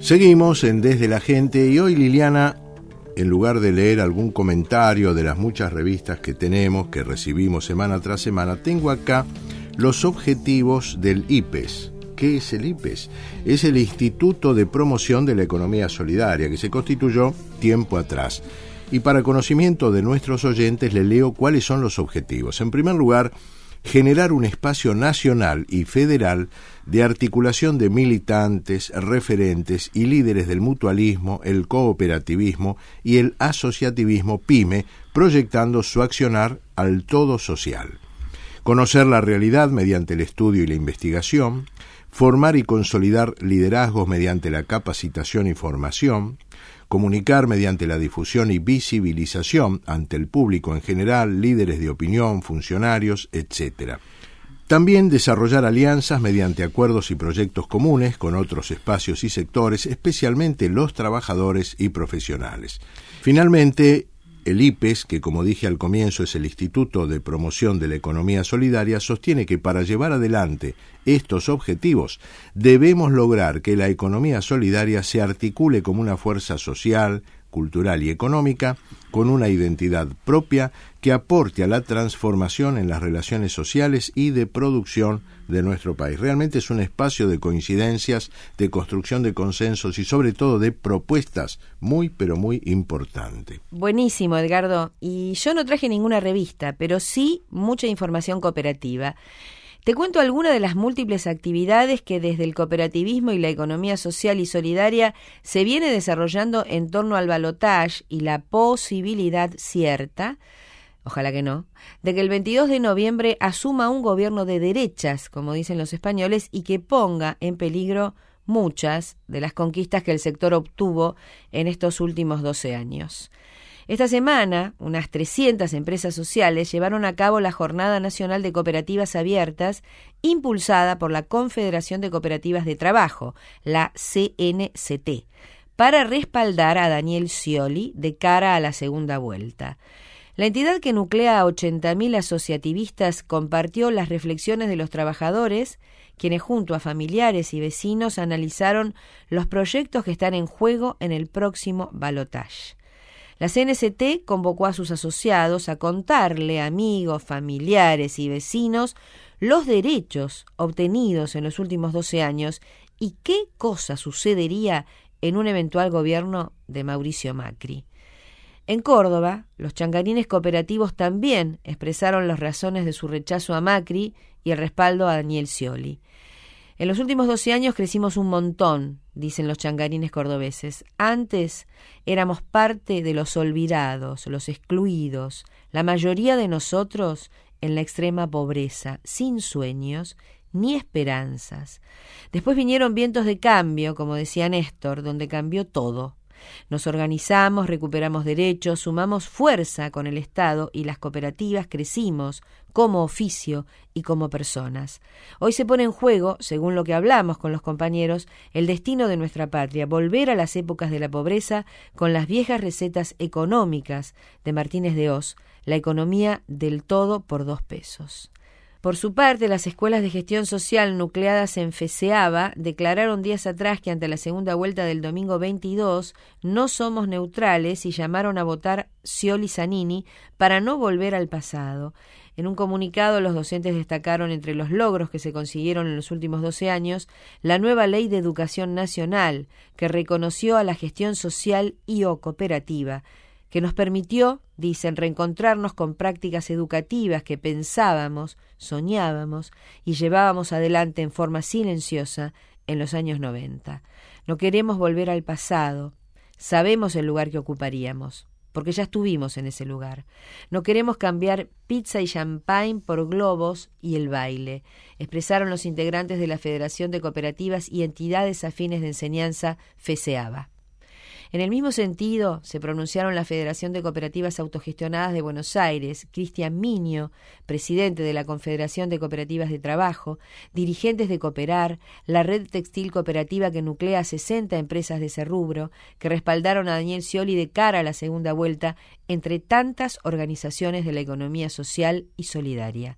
Seguimos en Desde la Gente y hoy, Liliana, en lugar de leer algún comentario de las muchas revistas que tenemos, que recibimos semana tras semana, tengo acá los objetivos del I P E S. ¿Qué es el I P E S? Es el Instituto de Promoción de la Economía Solidaria, que se constituyó tiempo atrás. Y para conocimiento de nuestros oyentes, les leo cuáles son los objetivos. En primer lugar, generar un espacio nacional y federal de articulación de militantes, referentes y líderes del mutualismo, el cooperativismo y el asociativismo PYME, proyectando su accionar al todo social. Conocer la realidad mediante el estudio y la investigación, formar y consolidar liderazgos mediante la capacitación y formación, comunicar mediante la difusión y visibilización ante el público en general, líderes de opinión, funcionarios, etcétera. También desarrollar alianzas mediante acuerdos y proyectos comunes con otros espacios y sectores, especialmente los trabajadores y profesionales. Finalmente, el I P E S, que como dije al comienzo es el Instituto de Promoción de la Economía Solidaria, sostiene que para llevar adelante estos objetivos debemos lograr que la economía solidaria se articule como una fuerza social, cultural y económica con una identidad propia que aporte a la transformación en las relaciones sociales y de producción de nuestro país. Realmente es un espacio de coincidencias, de construcción de consensos y sobre todo de propuestas muy pero muy importante. Buenísimo, Edgardo. Y yo no traje ninguna revista, pero sí mucha información cooperativa. Te cuento algunas de las múltiples actividades que desde el cooperativismo y la economía social y solidaria se viene desarrollando en torno al balotaje y la posibilidad cierta, ojalá que no, de que el veintidós de noviembre asuma un gobierno de derechas, como dicen los españoles, y que ponga en peligro muchas de las conquistas que el sector obtuvo en estos últimos doce años. Esta semana, unas trescientas empresas sociales llevaron a cabo la Jornada Nacional de Cooperativas Abiertas, impulsada por la Confederación de Cooperativas de Trabajo, la C N C T, para respaldar a Daniel Scioli de cara a la segunda vuelta. La entidad que nuclea a ochenta mil asociativistas compartió las reflexiones de los trabajadores, quienes junto a familiares y vecinos analizaron los proyectos que están en juego en el próximo balotaje. La C N C T convocó a sus asociados a contarle a amigos, familiares y vecinos los derechos obtenidos en los últimos doce años y qué cosa sucedería en un eventual gobierno de Mauricio Macri. En Córdoba, los changarines cooperativos también expresaron las razones de su rechazo a Macri y el respaldo a Daniel Scioli. En los últimos doce años crecimos un montón, dicen los changarines cordobeses. Antes éramos parte de los olvidados, los excluidos, la mayoría de nosotros en la extrema pobreza, sin sueños ni esperanzas. Después vinieron vientos de cambio, como decía Néstor, donde cambió todo. Nos organizamos, recuperamos derechos, sumamos fuerza con el Estado y las cooperativas, crecimos como oficio y como personas. Hoy se pone en juego, según lo que hablamos con los compañeros, el destino de nuestra patria, volver a las épocas de la pobreza con las viejas recetas económicas de Martínez de Hoz, la economía del todo por dos pesos. Por su parte, las escuelas de gestión social nucleadas en FESEABA declararon días atrás que ante la segunda vuelta del domingo veintidós no somos neutrales y llamaron a votar Scioli-Zanini para no volver al pasado. En un comunicado, los docentes destacaron entre los logros que se consiguieron en los últimos doce años la nueva Ley de Educación Nacional, que reconoció a la gestión social y o cooperativa, que nos permitió, dicen, reencontrarnos con prácticas educativas que pensábamos, soñábamos y llevábamos adelante en forma silenciosa en los años noventa. No queremos volver al pasado, sabemos el lugar que ocuparíamos, porque ya estuvimos en ese lugar. No queremos cambiar pizza y champagne por globos y el baile, expresaron los integrantes de la Federación de Cooperativas y Entidades Afines de Enseñanza FESEABA. En el mismo sentido, se pronunciaron la Federación de Cooperativas Autogestionadas de Buenos Aires, Cristian Miño, presidente de la Confederación de Cooperativas de Trabajo, dirigentes de Cooperar, la Red Textil Cooperativa que nuclea a sesenta empresas de ese rubro, que respaldaron a Daniel Scioli de cara a la segunda vuelta, entre tantas organizaciones de la economía social y solidaria.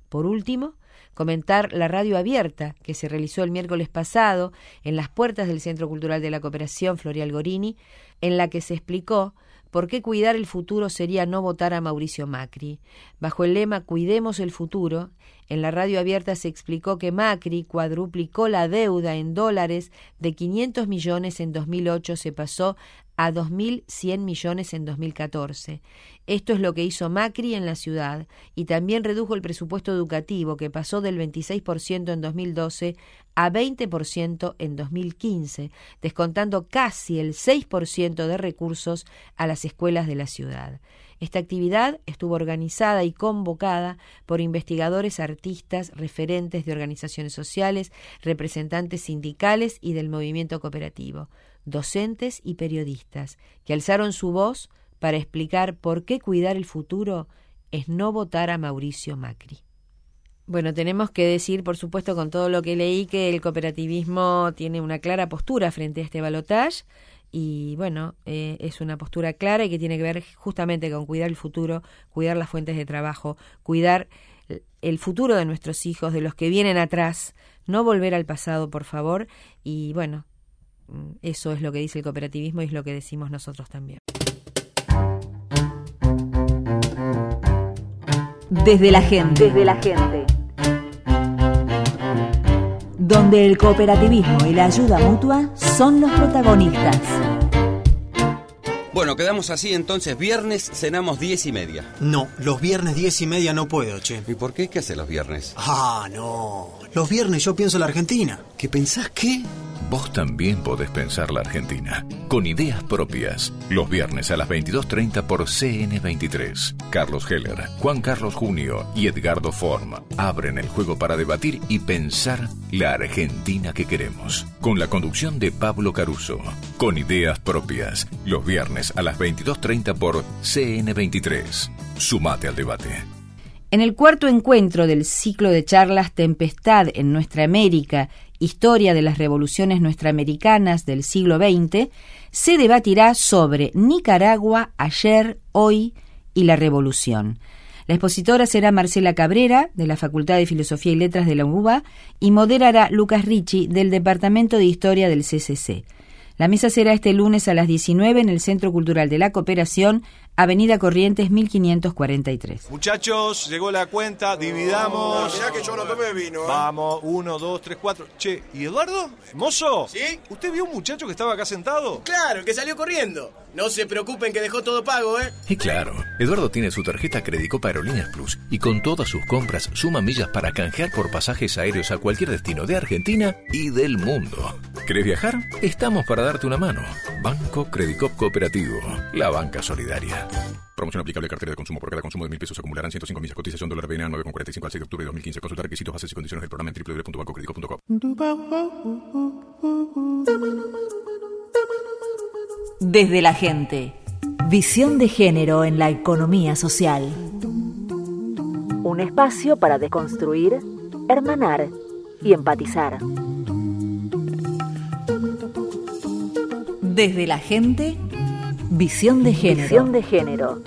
Por último, comentar la radio abierta que se realizó el miércoles pasado en las puertas del Centro Cultural de la Cooperación Florial Gorini, en la que se explicó por qué cuidar el futuro sería no votar a Mauricio Macri. Bajo el lema Cuidemos el futuro, en la radio abierta se explicó que Macri cuadruplicó la deuda en dólares de quinientos millones en dos mil ocho, se pasó a dos mil cien millones en dos mil catorce. Esto es lo que hizo Macri en la ciudad, y también redujo el presupuesto educativo, que pasó del veintiséis por ciento en dos mil doce a veinte por ciento en dos mil quince, descontando casi el seis por ciento de recursos a las escuelas de la ciudad. Esta actividad estuvo organizada y convocada por investigadores, artistas, referentes de organizaciones sociales, representantes sindicales y del movimiento cooperativo, docentes y periodistas, que alzaron su voz para explicar por qué cuidar el futuro es no votar a Mauricio Macri. Bueno, tenemos que decir, por supuesto, con todo lo que leí, que el cooperativismo tiene una clara postura frente a este balotaje. Y bueno, eh, es una postura clara y que tiene que ver justamente con cuidar el futuro, cuidar las fuentes de trabajo, cuidar el futuro de nuestros hijos, de los que vienen atrás, no volver al pasado, por favor. Y bueno, eso es lo que dice el cooperativismo y es lo que decimos nosotros también. Desde la gente, desde la gente. Donde el cooperativismo y la ayuda mutua son los protagonistas. Bueno, quedamos así entonces. Viernes cenamos diez y media. No, los viernes diez y media no puedo, che. ¿Y por qué? ¿Qué hace los viernes? Ah, no. Los viernes yo pienso la Argentina. ¿Qué pensás qué? Vos también podés pensar la Argentina, con ideas propias. Los viernes a las veintidós treinta por C N veintitrés. Carlos Heller, Juan Carlos Junio y Edgardo Form abren el juego para debatir y pensar la Argentina que queremos. Con la conducción de Pablo Caruso. Con ideas propias. Los viernes a las veintidós treinta por C N veintitrés. Sumate al debate. En el cuarto encuentro del ciclo de charlas Tempestad en Nuestra América, Historia de las Revoluciones Nuestraamericanas del siglo veinte, se debatirá sobre Nicaragua, ayer, hoy y la Revolución. La expositora será Marcela Cabrera, de la Facultad de Filosofía y Letras de la U B A, y moderará Lucas Ricci, del Departamento de Historia del C C C. La mesa será este lunes a las diecinueve en el Centro Cultural de la Cooperación, Avenida Corrientes mil quinientos cuarenta y tres. Muchachos, llegó la cuenta, dividamos. No, mirá que yo no tomé vino, ¿eh? Vamos, uno, dos, tres, cuatro. Che, ¿y Eduardo? ¿Mozo? ¿Sí? ¿Usted vio un muchacho que estaba acá sentado? Claro, el que salió corriendo. No se preocupen que dejó todo pago, ¿eh? Y claro, Eduardo tiene su tarjeta Credicopa Aerolíneas Plus y con todas sus compras suma millas para canjear por pasajes aéreos a cualquier destino de Argentina y del mundo. ¿Querés viajar? Estamos para darte una mano. Banco Credicop Cooperativo, la banca solidaria. Promoción aplicable a cartera de consumo. Por cada consumo de mil pesos acumularán ciento cinco millas. Cotización dólar B N A nueve con cuarenta y cinco al seis de octubre de dos mil quince. Consultar requisitos, bases y condiciones del programa en doble u doble u doble u punto banco credicop punto com. Desde la gente. Visión de género en la economía social. Un espacio para deconstruir, hermanar y empatizar. Desde la gente, visión de género. Visión de género.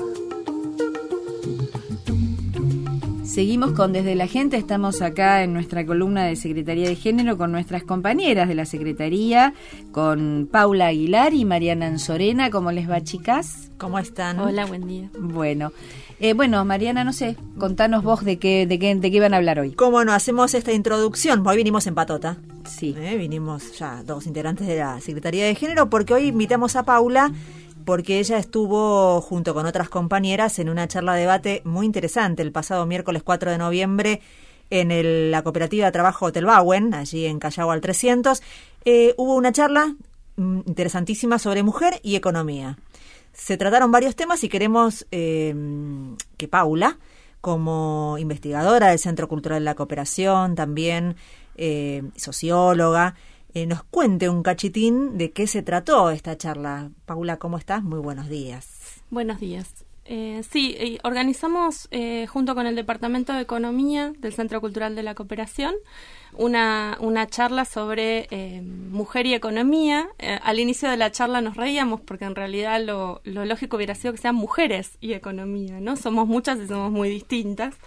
Seguimos con Desde la Gente, estamos acá en nuestra columna de Secretaría de Género con nuestras compañeras de la Secretaría, con Paula Aguilar y Mariana Anzorena. ¿Cómo les va, chicas? ¿Cómo están? Hola, buen día. Bueno, eh, bueno, Mariana, no sé, contanos vos de qué, de qué, de qué iban a hablar hoy. ¿Cómo no? Hacemos esta introducción. Hoy vinimos en patota. Sí. Eh, vinimos ya dos integrantes de la Secretaría de Género porque hoy invitamos a Paula porque ella estuvo junto con otras compañeras en una charla de debate muy interesante el pasado miércoles cuatro de noviembre en el, la cooperativa de trabajo Hotel Bauen, allí en Callao al trescientos. Eh, hubo una charla mm, interesantísima sobre mujer y economía. Se trataron varios temas y queremos eh, que Paula, como investigadora del Centro Cultural de la Cooperación, también eh, socióloga, Eh, nos cuente un cachitín de qué se trató esta charla. Paula, ¿cómo estás? Muy buenos días. Buenos días. Eh, sí, eh, organizamos eh, junto con el Departamento de Economía del Centro Cultural de la Cooperación una, una charla sobre eh, mujer y economía. Eh, al inicio de la charla nos reíamos porque en realidad lo, lo lógico hubiera sido que sean mujeres y economía, ¿no? Somos muchas y somos muy distintas.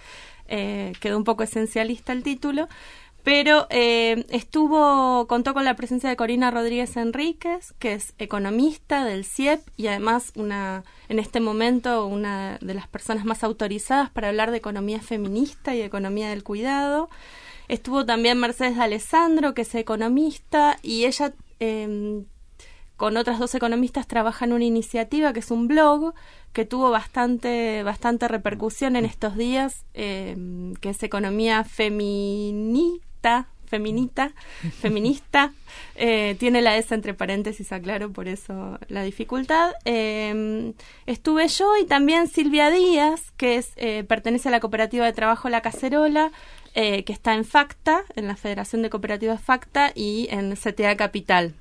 eh, quedó un poco esencialista el título. Pero eh, estuvo, contó con la presencia de Corina Rodríguez Enríquez, que es economista del C I E P y además una, en este momento una de las personas más autorizadas para hablar de economía feminista y economía del cuidado. Estuvo también Mercedes D'Alessandro, que es economista, y ella eh, con otras dos economistas trabaja en una iniciativa que es un blog que tuvo bastante bastante repercusión en estos días, eh, que es Economía Feminista. Feminita, feminista, eh, tiene la S entre paréntesis, aclaro, por eso la dificultad. Eh, estuve yo y también Silvia Díaz, que es eh, pertenece a la cooperativa de trabajo La Cacerola, eh, que está en FACTA, en la Federación de Cooperativas FACTA, y en C T A Capital.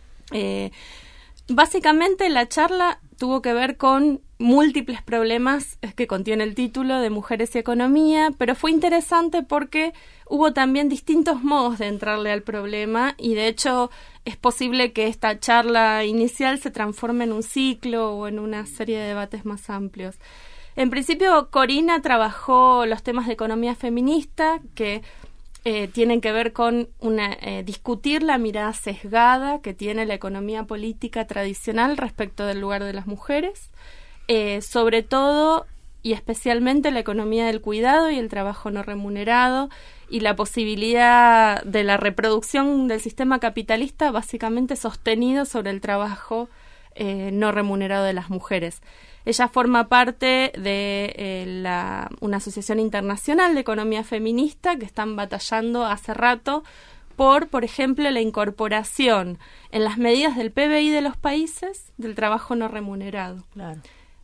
Eh, básicamente la charla tuvo que ver con múltiples problemas que contiene el título de Mujeres y Economía, pero fue interesante porque hubo también distintos modos de entrarle al problema y de hecho es posible que esta charla inicial se transforme en un ciclo o en una serie de debates más amplios. En principio, Corina trabajó los temas de economía feminista que eh, tienen que ver con una, eh, discutir la mirada sesgada que tiene la economía política tradicional respecto del lugar de las mujeres, eh, sobre todo y especialmente la economía del cuidado y el trabajo no remunerado y la posibilidad de la reproducción del sistema capitalista básicamente sostenido sobre el trabajo eh, no remunerado de las mujeres. Ella forma parte de eh, la, una asociación internacional de economía feminista que están batallando hace rato por, por ejemplo, la incorporación en las medidas del P B I de los países del trabajo no remunerado. Claro.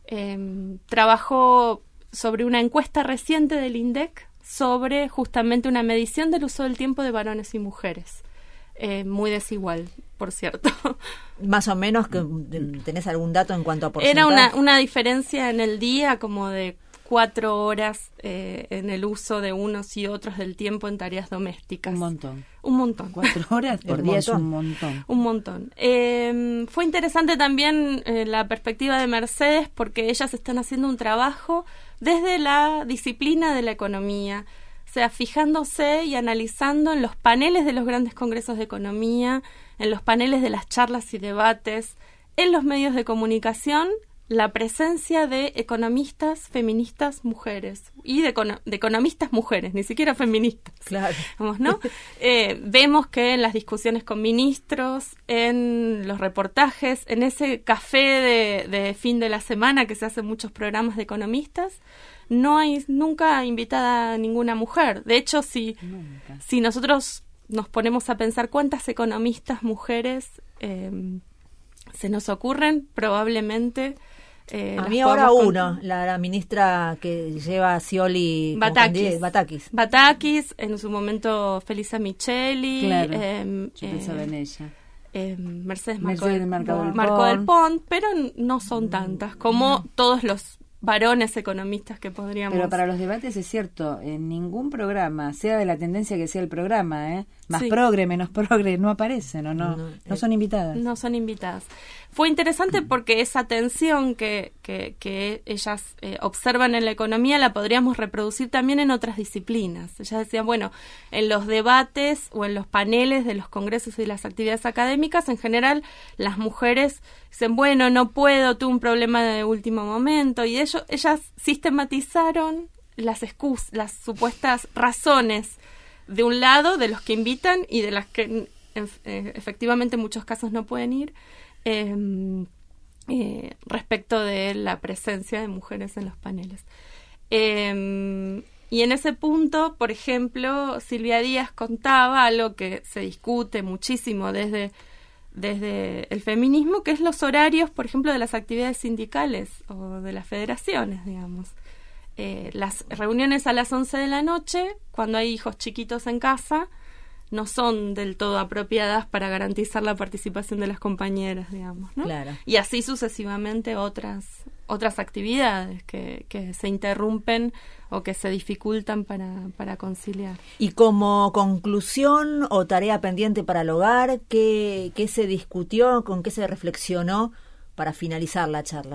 Eh, trabajó sobre una encuesta reciente del INDEC sobre justamente una medición del uso del tiempo de varones y mujeres. Eh, muy desigual, por cierto. Más o menos, que ¿tenés algún dato en cuanto a porcentaje? Era una, una diferencia en el día como de cuatro horas eh, en el uso de unos y otros del tiempo en tareas domésticas. Un montón. Un montón. Cuatro horas por día es un montón. Un montón. Eh, fue interesante también eh, la perspectiva de Mercedes porque ellas están haciendo un trabajo desde la disciplina de la economía, o sea, fijándose y analizando en los paneles de los grandes congresos de economía, en los paneles de las charlas y debates, en los medios de comunicación, la presencia de economistas feministas mujeres y de, econo- de economistas mujeres, ni siquiera feministas. Claro. Vamos, ¿no? eh, vemos que en las discusiones con ministros, en los reportajes, en ese café de, de fin de la semana que se hacen muchos programas de economistas, no hay nunca invitada ninguna mujer. De hecho, si, si nosotros nos ponemos a pensar cuántas economistas mujeres eh, se nos ocurren, probablemente... Eh, a mí ahora uno, la, la ministra que lleva a Scioli... Batakis. Batakis. Batakis, en su momento Felisa Micheli. Claro, eh, yo pensaba eh, en ella. Eh, Mercedes, Mercedes Marco, Marco del, del Marco Pont. del Pont, pero no son tantas como no. todos los varones economistas que podríamos... Pero para los debates es cierto, en ningún programa, sea de la tendencia que sea el programa, ¿eh? más sí. progre, menos progre, no aparecen o no, no, no son invitadas. No son invitadas. Fue interesante porque esa tensión que, que, que ellas eh, observan en la economía la podríamos reproducir también en otras disciplinas. Ellas decían, bueno, en los debates o en los paneles de los congresos y las actividades académicas, en general, las mujeres dicen, bueno, no puedo, tuve un problema de último momento, y ellos, ellas sistematizaron las excusas, las supuestas razones de un lado, de los que invitan y de las que en, eh, efectivamente en muchos casos no pueden ir, eh, eh, respecto de la presencia de mujeres en los paneles. Eh, y en ese punto, por ejemplo, Silvia Díaz contaba algo que se discute muchísimo desde, desde el feminismo, que es los horarios, por ejemplo, de las actividades sindicales o de las federaciones, digamos. Eh, las reuniones a las once de la noche, cuando hay hijos chiquitos en casa, no son del todo apropiadas para garantizar la participación de las compañeras, digamos, ¿no? Claro. Y así sucesivamente otras otras actividades que, que se interrumpen o que se dificultan para, para conciliar. Y como conclusión o tarea pendiente para el hogar, ¿qué, qué se discutió, con qué se reflexionó para finalizar la charla?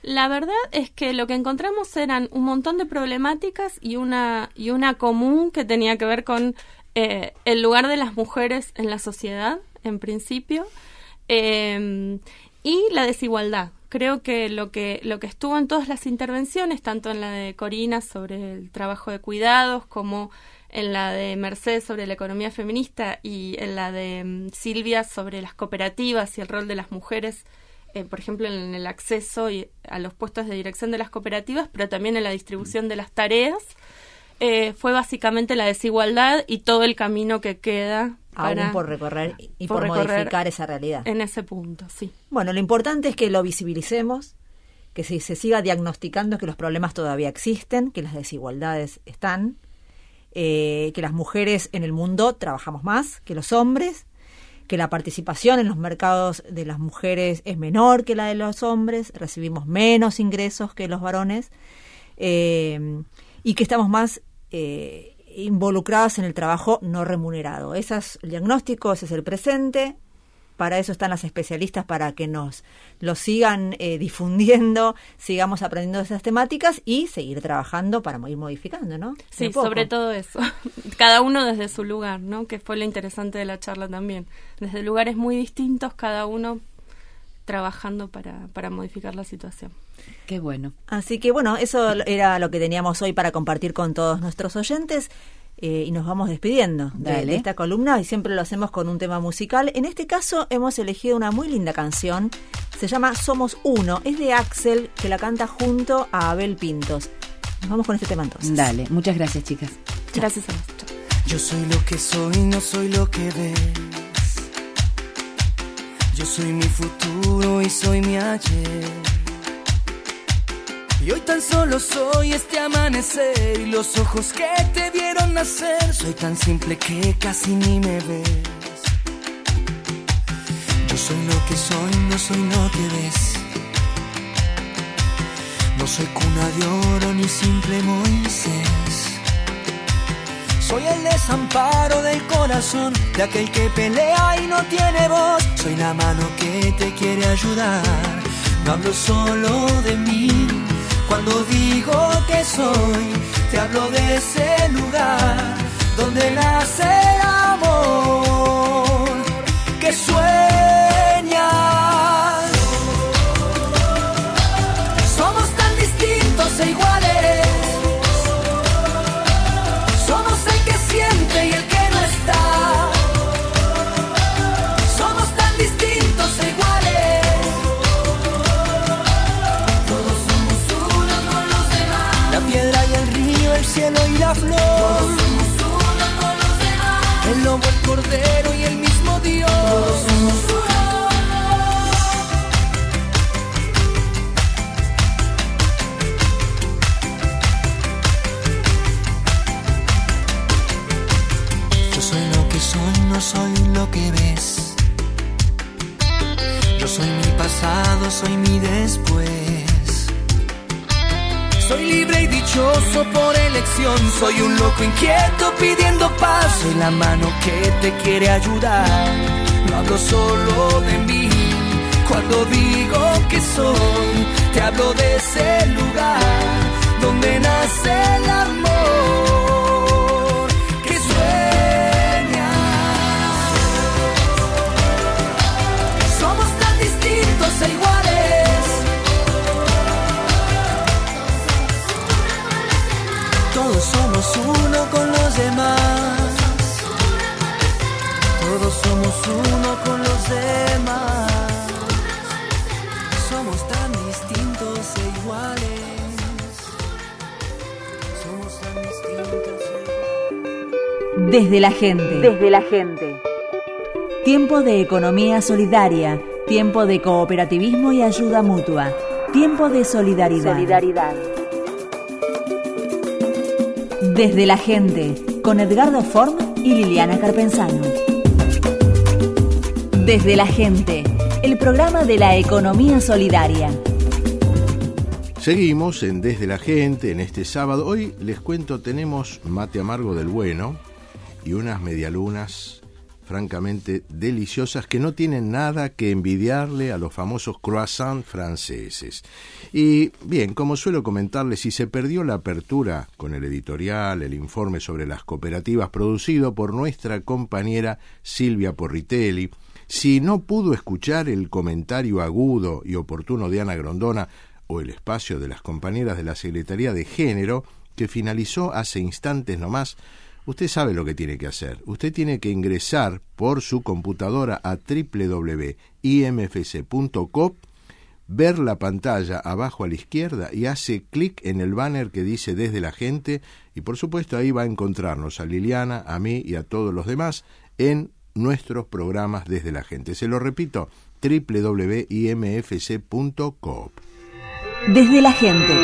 La verdad es que lo que encontramos eran un montón de problemáticas y una, y una común que tenía que ver con eh, el lugar de las mujeres en la sociedad, en principio, eh, y la desigualdad. Creo que lo que lo que estuvo en todas las intervenciones, tanto en la de Corina sobre el trabajo de cuidados, como en la de Mercedes sobre la economía feminista y en la de um, Silvia sobre las cooperativas y el rol de las mujeres, eh, por ejemplo, en el acceso y a los puestos de dirección de las cooperativas, pero también en la distribución de las tareas, eh, fue básicamente la desigualdad y todo el camino que queda para, aún por recorrer y por, por modificar esa realidad. En ese punto, sí. Bueno, lo importante es que lo visibilicemos, que se, se siga diagnosticando que los problemas todavía existen, que las desigualdades están, eh, que las mujeres en el mundo trabajamos más que los hombres, que la participación en los mercados de las mujeres es menor que la de los hombres, recibimos menos ingresos que los varones, eh, y que estamos más eh, involucradas en el trabajo no remunerado. Ese es el diagnóstico, ese es el presente. Para eso están las especialistas, para que nos lo sigan eh, difundiendo, sigamos aprendiendo de esas temáticas y seguir trabajando para ir modificando, ¿no? Sí, sobre todo eso. Cada uno desde su lugar, ¿no? Que fue lo interesante de la charla también. Desde lugares muy distintos, cada uno trabajando para, para modificar la situación. Qué bueno. Así que bueno, eso era lo que teníamos hoy para compartir con todos nuestros oyentes. Eh, y nos vamos despidiendo de, de esta columna, y siempre lo hacemos con un tema musical. En este caso hemos elegido una muy linda canción, se llama Somos Uno, es de Axel, que la canta junto a Abel Pintos. Nos vamos con este tema entonces. Dale, muchas gracias, chicas. Chao. Gracias a vos. Chao. Yo soy lo que soy, no soy lo que ves. Yo soy mi futuro y soy mi ayer. Y hoy tan solo soy este amanecer y los ojos que te vieron nacer. Soy tan simple que casi ni me ves. Yo soy lo que soy, no soy lo que ves. No soy cuna de oro ni simple Moisés. Soy el desamparo del corazón de aquel que pelea y no tiene voz. Soy la mano que te quiere ayudar. No hablo solo de mí. Cuando digo que soy, te hablo de ese lugar donde nace el amor que sueñas. Somos tan distintos e iguales. Somos el que siente y el que no está. Somos tan distintos e iguales. El cielo y la flor, todos somos uno con los demás. El lobo, el cordero y el mismo Dios, todos somos uno. Yo soy lo que soy, no soy lo que ves. Yo soy mi pasado, soy mi después. Soy libre y dichoso por elección. Soy un loco inquieto pidiendo paz. Soy la mano que te quiere ayudar. No hablo solo de mí. Cuando digo que soy, te hablo de ese lugar donde nace el amor que sueña. Somos tan distintos e iguales. Todos somos uno con los demás. Todos somos uno con los demás. Somos tan distintos e iguales. Somos tan distintos e iguales. Desde la gente. Desde la gente. Tiempo de economía solidaria. Tiempo de cooperativismo y ayuda mutua. Tiempo de solidaridad. Solidaridad. Desde la gente, con Edgardo Form y Liliana Carpenzano. Desde la gente, el programa de la economía solidaria. Seguimos en Desde la Gente en este sábado. Hoy les cuento, tenemos mate amargo del bueno y unas medialunas francamente deliciosas que no tienen nada que envidiarle a los famosos croissants franceses. Y bien, como suelo comentarles, si se perdió la apertura con el editorial, el informe sobre las cooperativas producido por nuestra compañera Silvia Porritelli, si no pudo escuchar el comentario agudo y oportuno de Ana Grondona o el espacio de las compañeras de la Secretaría de Género, que finalizó hace instantes nomás, usted sabe lo que tiene que hacer. Usted tiene que ingresar por su computadora a doble u doble u doble u punto i m f c punto com, ver la pantalla abajo a la izquierda y hace clic en el banner que dice Desde la Gente, y por supuesto ahí va a encontrarnos a Liliana, a mí y a todos los demás en nuestros programas Desde la Gente. Se lo repito, doble u doble u doble u punto i m f c punto com. Desde la Gente.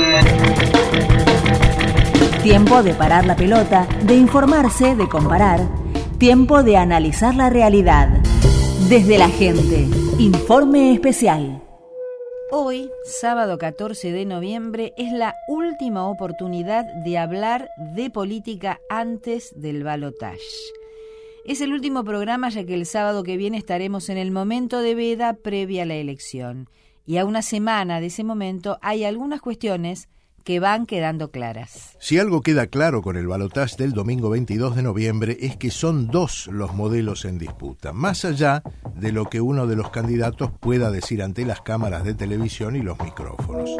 Tiempo de parar la pelota, de informarse, de comparar. Tiempo de analizar la realidad. Desde la Gente. Informe especial. Hoy, sábado catorce de noviembre, es la última oportunidad de hablar de política antes del balotaje. Es el último programa, ya que el sábado que viene estaremos en el momento de veda previa a la elección. Y a una semana de ese momento hay algunas cuestiones que van quedando claras. Si algo queda claro con el balotaje del domingo veintidós de noviembre es que son dos los modelos en disputa, más allá de lo que uno de los candidatos pueda decir ante las cámaras de televisión y los micrófonos.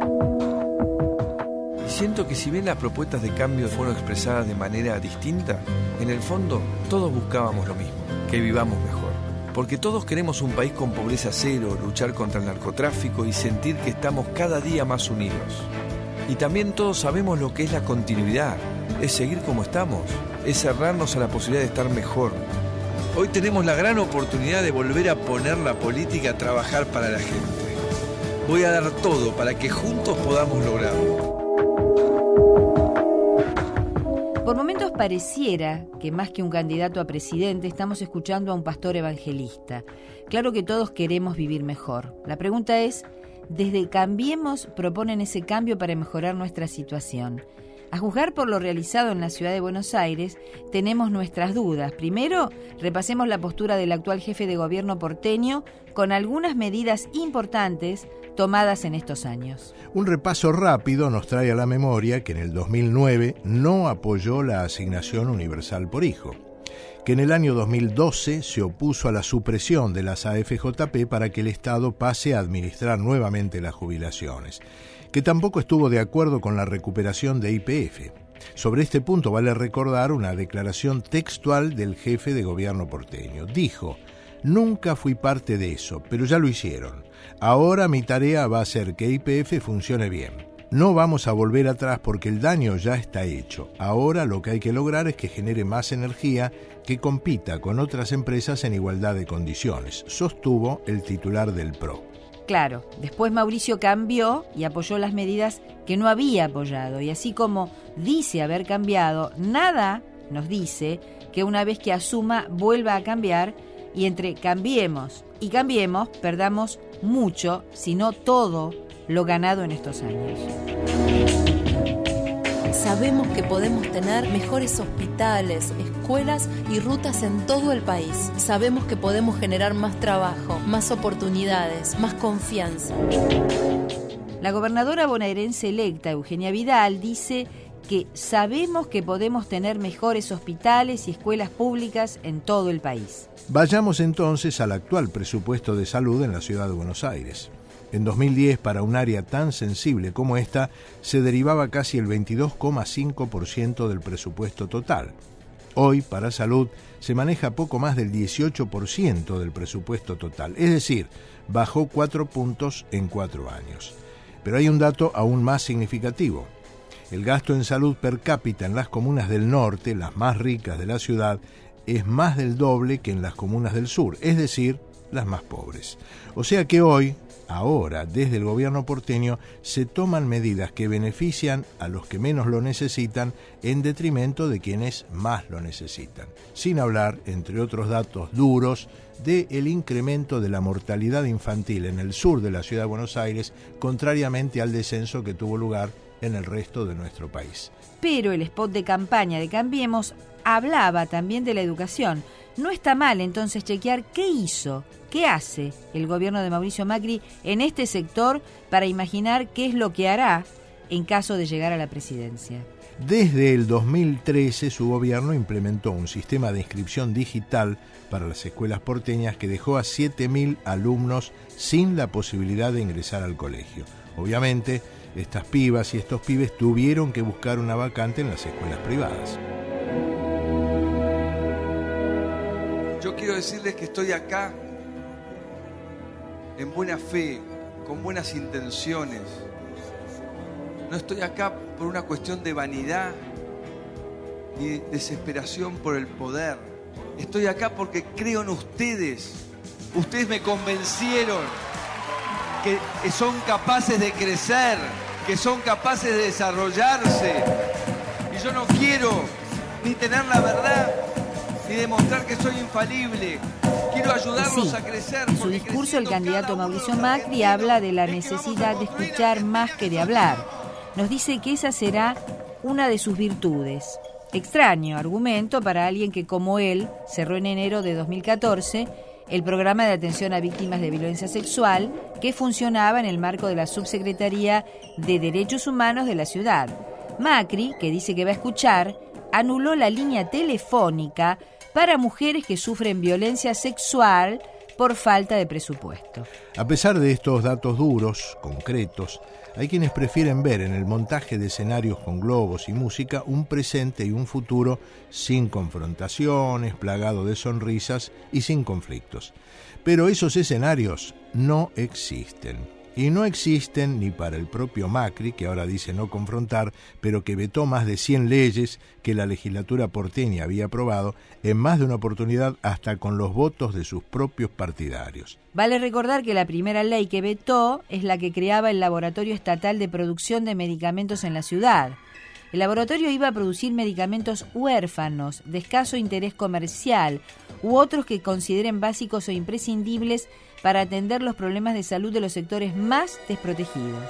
Siento que si bien las propuestas de cambio fueron expresadas de manera distinta, en el fondo todos buscábamos lo mismo, que vivamos mejor. Porque todos queremos un país con pobreza cero, luchar contra el narcotráfico y sentir que estamos cada día más unidos. Y también todos sabemos lo que es la continuidad, es seguir como estamos, es cerrarnos a la posibilidad de estar mejor. Hoy tenemos la gran oportunidad de volver a poner la política a trabajar para la gente. Voy a dar todo para que juntos podamos lograrlo. Por momentos pareciera que más que un candidato a presidente estamos escuchando a un pastor evangelista. Claro que todos queremos vivir mejor. La pregunta es, desde Cambiemos proponen ese cambio para mejorar nuestra situación. A juzgar por lo realizado en la ciudad de Buenos Aires, tenemos nuestras dudas. Primero, repasemos la postura del actual jefe de gobierno porteño con algunas medidas importantes tomadas en estos años. Un repaso rápido nos trae a la memoria que en el dos mil nueve no apoyó la asignación universal por hijo, que en el año dos mil doce se opuso a la supresión de las A F J P para que el Estado pase a administrar nuevamente las jubilaciones, que tampoco estuvo de acuerdo con la recuperación de Y P F. Sobre este punto vale recordar una declaración textual del jefe de gobierno porteño. Dijo: nunca fui parte de eso, pero ya lo hicieron. Ahora mi tarea va a ser que Y P F funcione bien. No vamos a volver atrás porque el daño ya está hecho. Ahora lo que hay que lograr es que genere más energía, que compita con otras empresas en igualdad de condiciones, sostuvo el titular del P R O. Claro, después Mauricio cambió y apoyó las medidas que no había apoyado. Y así como dice haber cambiado, nada nos dice que una vez que asuma vuelva a cambiar, y entre Cambiemos y Cambiemos perdamos mucho, si no todo, lo ganado en estos años. Sabemos que podemos tener mejores hospitales, escuelas y rutas en todo el país. Sabemos que podemos generar más trabajo, más oportunidades, más confianza. La gobernadora bonaerense electa, Eugenia Vidal, dice que sabemos que podemos tener mejores hospitales y escuelas públicas en todo el país. Vayamos entonces al actual presupuesto de salud en la ciudad de Buenos Aires. En dos mil diez, para un área tan sensible como esta, se derivaba casi el veintidós coma cinco por ciento del presupuesto total. Hoy, para salud, se maneja poco más del dieciocho por ciento del presupuesto total, es decir, bajó cuatro puntos en cuatro años. Pero hay un dato aún más significativo. El gasto en salud per cápita en las comunas del norte, las más ricas de la ciudad, es más del doble que en las comunas del sur, es decir, las más pobres. O sea que hoy, ahora, desde el gobierno porteño, se toman medidas que benefician a los que menos lo necesitan en detrimento de quienes más lo necesitan. Sin hablar, entre otros datos duros, del incremento de la mortalidad infantil en el sur de la ciudad de Buenos Aires, contrariamente al descenso que tuvo lugar en el resto de nuestro país. Pero el spot de campaña de Cambiemos hablaba también de la educación. No está mal entonces chequear qué hizo, qué hace el gobierno de Mauricio Macri en este sector para imaginar qué es lo que hará en caso de llegar a la presidencia. Desde el dos mil trece su gobierno implementó un sistema de inscripción digital para las escuelas porteñas que dejó a siete mil alumnos sin la posibilidad de ingresar al colegio. Obviamente, estas pibas y estos pibes tuvieron que buscar una vacante en las escuelas privadas. Yo quiero decirles que estoy acá en buena fe, con buenas intenciones. No estoy acá por una cuestión de vanidad ni de desesperación por el poder. Estoy acá porque creo en ustedes. Ustedes me convencieron que son capaces de crecer, que son capaces de desarrollarse. Y yo no quiero ni tener la verdad, ni demostrar que soy infalible. Quiero ayudarlos sí, a crecer. En su discurso, el candidato Mauricio Macri habla de la necesidad de escuchar más que de hablar. Nos dice que esa será una de sus virtudes. Extraño argumento para alguien que, como él, cerró en enero de dos mil catorce el programa de atención a víctimas de violencia sexual que funcionaba en el marco de la Subsecretaría de Derechos Humanos de la ciudad. Macri, que dice que va a escuchar, anuló la línea telefónica para mujeres que sufren violencia sexual por falta de presupuesto. A pesar de estos datos duros, concretos, hay quienes prefieren ver en el montaje de escenarios con globos y música un presente y un futuro sin confrontaciones, plagado de sonrisas y sin conflictos. Pero esos escenarios no existen. Y no existen ni para el propio Macri, que ahora dice no confrontar, pero que vetó más de cien leyes que la legislatura porteña había aprobado en más de una oportunidad, hasta con los votos de sus propios partidarios. Vale recordar que la primera ley que vetó es la que creaba el Laboratorio Estatal de Producción de Medicamentos en la ciudad. El laboratorio iba a producir medicamentos huérfanos, de escaso interés comercial, u otros que consideren básicos o imprescindibles para atender los problemas de salud de los sectores más desprotegidos.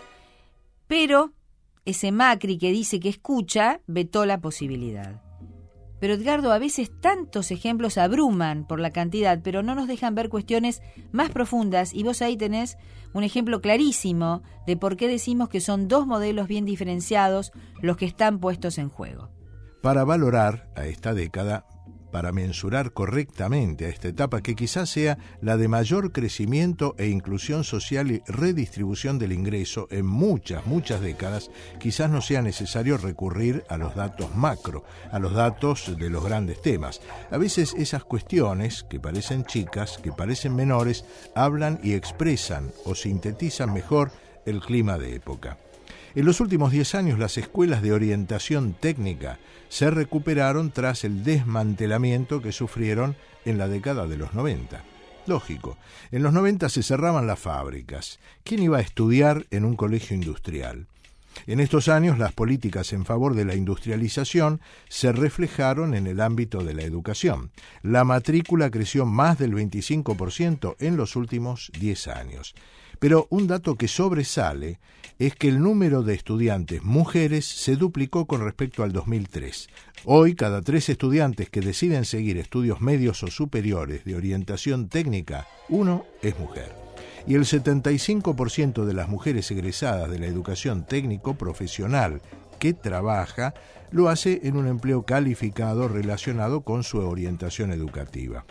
Pero ese Macri que dice que escucha, vetó la posibilidad. Pero Edgardo, a veces tantos ejemplos abruman por la cantidad, pero no nos dejan ver cuestiones más profundas, y vos ahí tenés un ejemplo clarísimo de por qué decimos que son dos modelos bien diferenciados los que están puestos en juego. Para valorar a esta década, para mensurar correctamente a esta etapa que quizás sea la de mayor crecimiento e inclusión social y redistribución del ingreso en muchas, muchas décadas, quizás no sea necesario recurrir a los datos macro, a los datos de los grandes temas. A veces esas cuestiones, que parecen chicas, que parecen menores, hablan y expresan o sintetizan mejor el clima de época. En los últimos diez años, las escuelas de orientación técnica se recuperaron tras el desmantelamiento que sufrieron en la década de los noventa. Lógico, en los noventa se cerraban las fábricas. ¿Quién iba a estudiar en un colegio industrial? En estos años, las políticas en favor de la industrialización se reflejaron en el ámbito de la educación. La matrícula creció más del veinticinco por ciento en los últimos diez años. Pero un dato que sobresale es que el número de estudiantes mujeres se duplicó con respecto al dos mil tres. Hoy, cada tres estudiantes que deciden seguir estudios medios o superiores de orientación técnica, uno es mujer. Y el setenta y cinco por ciento de las mujeres egresadas de la educación técnico-profesional que trabaja, lo hace en un empleo calificado relacionado con su orientación educativa.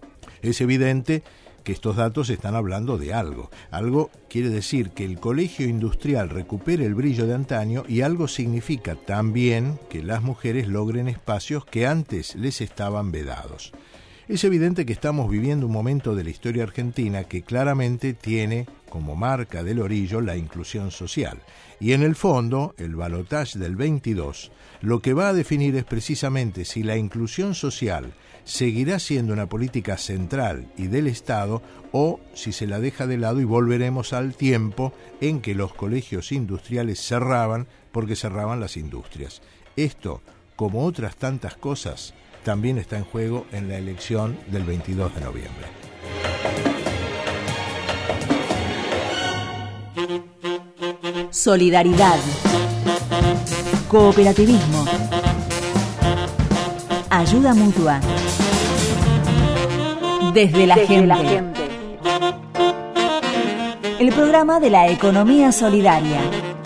Es evidente que estos datos están hablando de algo. Algo quiere decir que el colegio industrial recupere el brillo de antaño, y algo significa también que las mujeres logren espacios que antes les estaban vedados. Es evidente que estamos viviendo un momento de la historia argentina que claramente tiene como marca del orillo la inclusión social. Y en el fondo, el balotaje del veintidós, lo que va a definir es precisamente si la inclusión social seguirá siendo una política central y del Estado, o si se la deja de lado y volveremos al tiempo en que los colegios industriales cerraban porque cerraban las industrias. Esto, como otras tantas cosas, también está en juego en la elección del veintidós de noviembre. Solidaridad. Cooperativismo. Ayuda mutua. Desde la, Desde gente. la gente. El programa de la economía solidaria.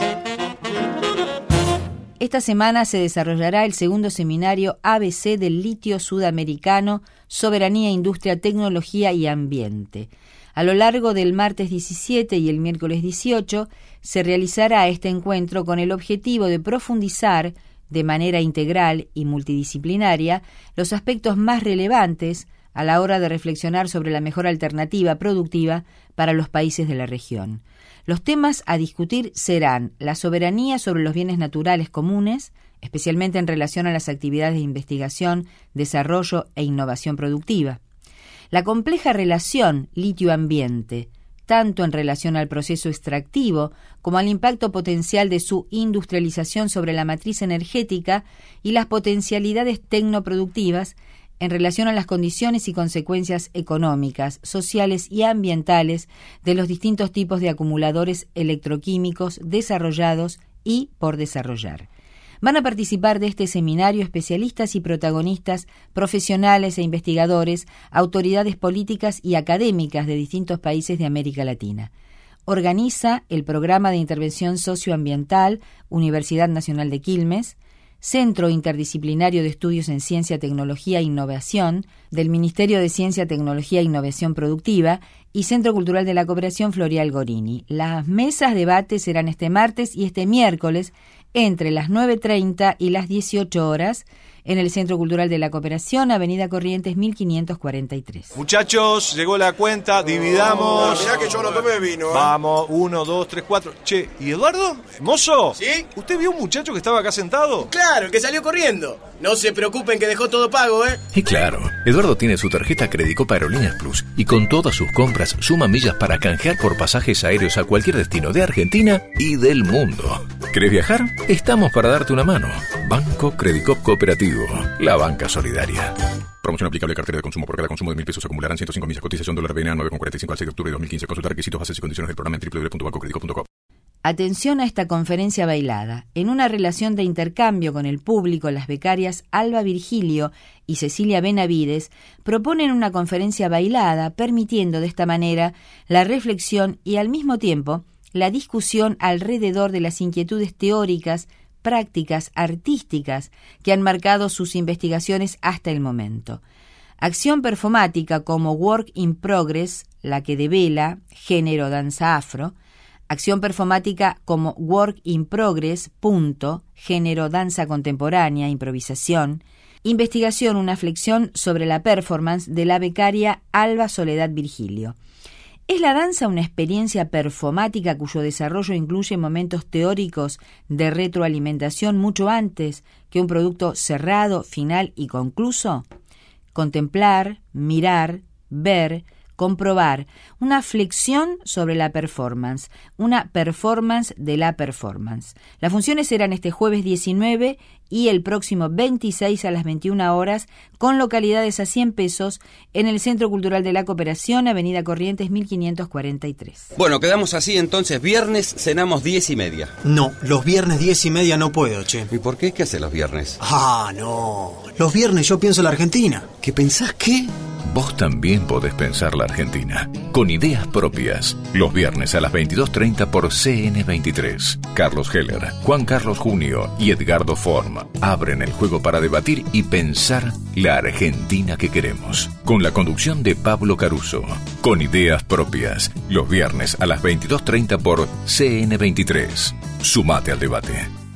Esta semana se desarrollará el segundo seminario A B C del litio sudamericano, Soberanía, Industria, Tecnología y Ambiente. A lo largo del martes diecisiete y el miércoles dieciocho se realizará este encuentro con el objetivo de profundizar de manera integral y multidisciplinaria los aspectos más relevantes a la hora de reflexionar sobre la mejor alternativa productiva para los países de la región. Los temas a discutir serán la soberanía sobre los bienes naturales comunes, especialmente en relación a las actividades de investigación, desarrollo e innovación productiva. La compleja relación litio-ambiente, tanto en relación al proceso extractivo como al impacto potencial de su industrialización sobre la matriz energética y las potencialidades tecnoproductivas en relación a las condiciones y consecuencias económicas, sociales y ambientales de los distintos tipos de acumuladores electroquímicos desarrollados y por desarrollar. Van a participar de este seminario especialistas y protagonistas, profesionales e investigadores, autoridades políticas y académicas de distintos países de América Latina. Organiza el Programa de Intervención Socioambiental, Universidad Nacional de Quilmes, Centro Interdisciplinario de Estudios en Ciencia, Tecnología e Innovación del Ministerio de Ciencia, Tecnología e Innovación Productiva y Centro Cultural de la Cooperación Florial Gorini. Las mesas de debate serán este martes y este miércoles entre las nueve treinta y las dieciocho horas en el Centro Cultural de la Cooperación, Avenida Corrientes mil quinientos cuarenta y tres. Muchachos, llegó la cuenta, dividamos. Mirá que yo no tomé vino. ¿eh? Vamos, uno, dos, tres, cuatro. Che, ¿y Eduardo? ¿Mozo? ¿Sí? ¿Usted vio un muchacho que estaba acá sentado? Claro, el que salió corriendo. No se preocupen que dejó todo pago, ¿eh? Y claro, Eduardo tiene su tarjeta Credicopa Aerolíneas Plus y con todas sus compras suma millas para canjear por pasajes aéreos a cualquier destino de Argentina y del mundo. ¿Querés viajar? Estamos para darte una mano. Banco Credicop Cooperativo, la banca solidaria. Promoción aplicable a cartera de consumo. Por cada consumo de mil pesos acumularán ciento cinco millas. Cotización dólar B N A nueve coma cuarenta y cinco al seis de octubre de dos mil quince. Consultar requisitos, bases y condiciones del programa en doble u doble u doble u punto banco credicop punto com. Atención a esta conferencia bailada. En una relación de intercambio con el público, las becarias Alba Virgilio y Cecilia Benavides proponen una conferencia bailada, permitiendo de esta manera la reflexión y al mismo tiempo la discusión alrededor de las inquietudes teóricas, prácticas, artísticas que han marcado sus investigaciones hasta el momento. Acción performática como Work in Progress, la que devela género danza afro, acción performática como Work in Progress, punto, género danza contemporánea, improvisación, investigación, una flexión sobre la performance de la becaria Alba Soledad Virgilio. ¿Es la danza una experiencia performática cuyo desarrollo incluye momentos teóricos de retroalimentación mucho antes que un producto cerrado, final y concluso? Contemplar, mirar, ver, comprobar, una flexión sobre la performance, una performance de la performance. Las funciones serán este jueves diecinueve y el próximo veintiséis a las veintiuna horas, con localidades a cien pesos en el Centro Cultural de la Cooperación, Avenida Corrientes mil quinientos cuarenta y tres. Bueno, quedamos así entonces. Viernes cenamos diez y media. No, los viernes diez y media no puedo, che. ¿Y por qué? ¿Qué hace los viernes? Ah, no. Los viernes yo pienso la Argentina. ¿Qué pensás qué? Vos también podés pensar la Argentina, con ideas propias. Los viernes a las veintidós treinta por C N veintitrés. Carlos Heller, Juan Carlos Junio y Edgardo Form abren el juego para debatir y pensar la Argentina que queremos. Con la conducción de Pablo Caruso. Con ideas propias. Los viernes a las veintidós treinta por C N veintitrés. Sumate al debate.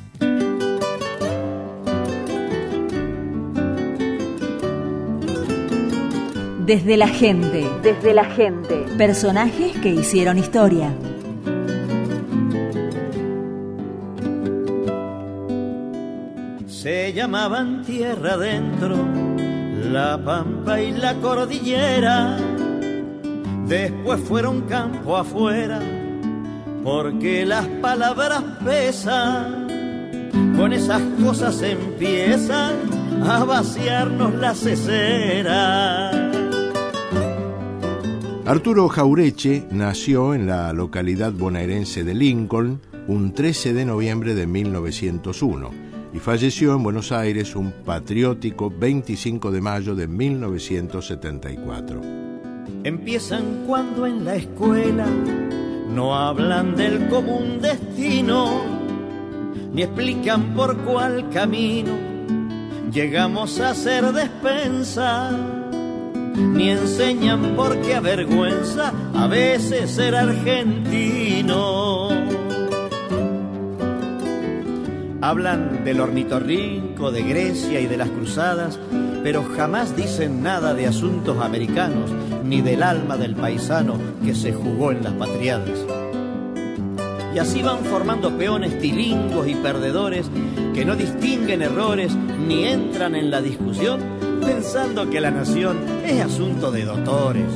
Desde la gente, desde la gente. Personajes que hicieron historia. Se llamaban tierra adentro, la pampa y la cordillera. Después fueron campo afuera, porque las palabras pesan. Con esas cosas empiezan a vaciarnos la cesera. Arturo Jaureche nació en la localidad bonaerense de Lincoln un trece de noviembre de mil novecientos uno y falleció en Buenos Aires un patriótico veinticinco de mayo de mil novecientos setenta y cuatro. Empiezan cuando en la escuela no hablan del común destino, ni explican por cuál camino llegamos a ser despensa, ni enseñan por qué avergüenza a veces ser argentino. Hablan del ornitorrinco, de Grecia y de las cruzadas, pero jamás dicen nada de asuntos americanos, ni del alma del paisano que se jugó en las patriadas. Y así van formando peones tilingos y perdedores que no distinguen errores ni entran en la discusión pensando que la nación es asunto de doctores.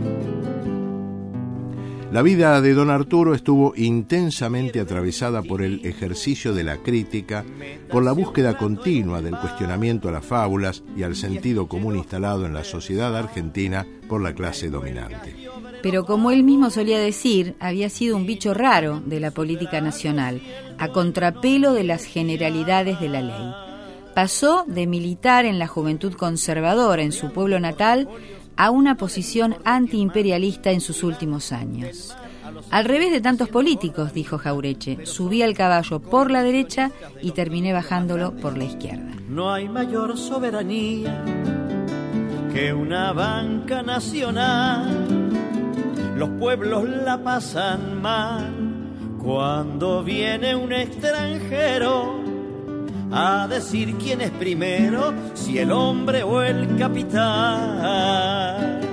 La vida de don Arturo estuvo intensamente atravesada por el ejercicio de la crítica, por la búsqueda continua del cuestionamiento a las fábulas y al sentido común instalado en la sociedad argentina por la clase dominante. Pero como él mismo solía decir, había sido un bicho raro de la política nacional, a contrapelo de las generalidades de la ley. Pasó de militar en la Juventud Conservadora en su pueblo natal a una posición antiimperialista en sus últimos años. Al revés de tantos políticos, dijo Jauretche, subí al caballo por la derecha y terminé bajándolo por la izquierda. No hay mayor soberanía que una banca nacional. Los pueblos la pasan mal cuando viene un extranjero a decir quién es primero, si el hombre o el capital.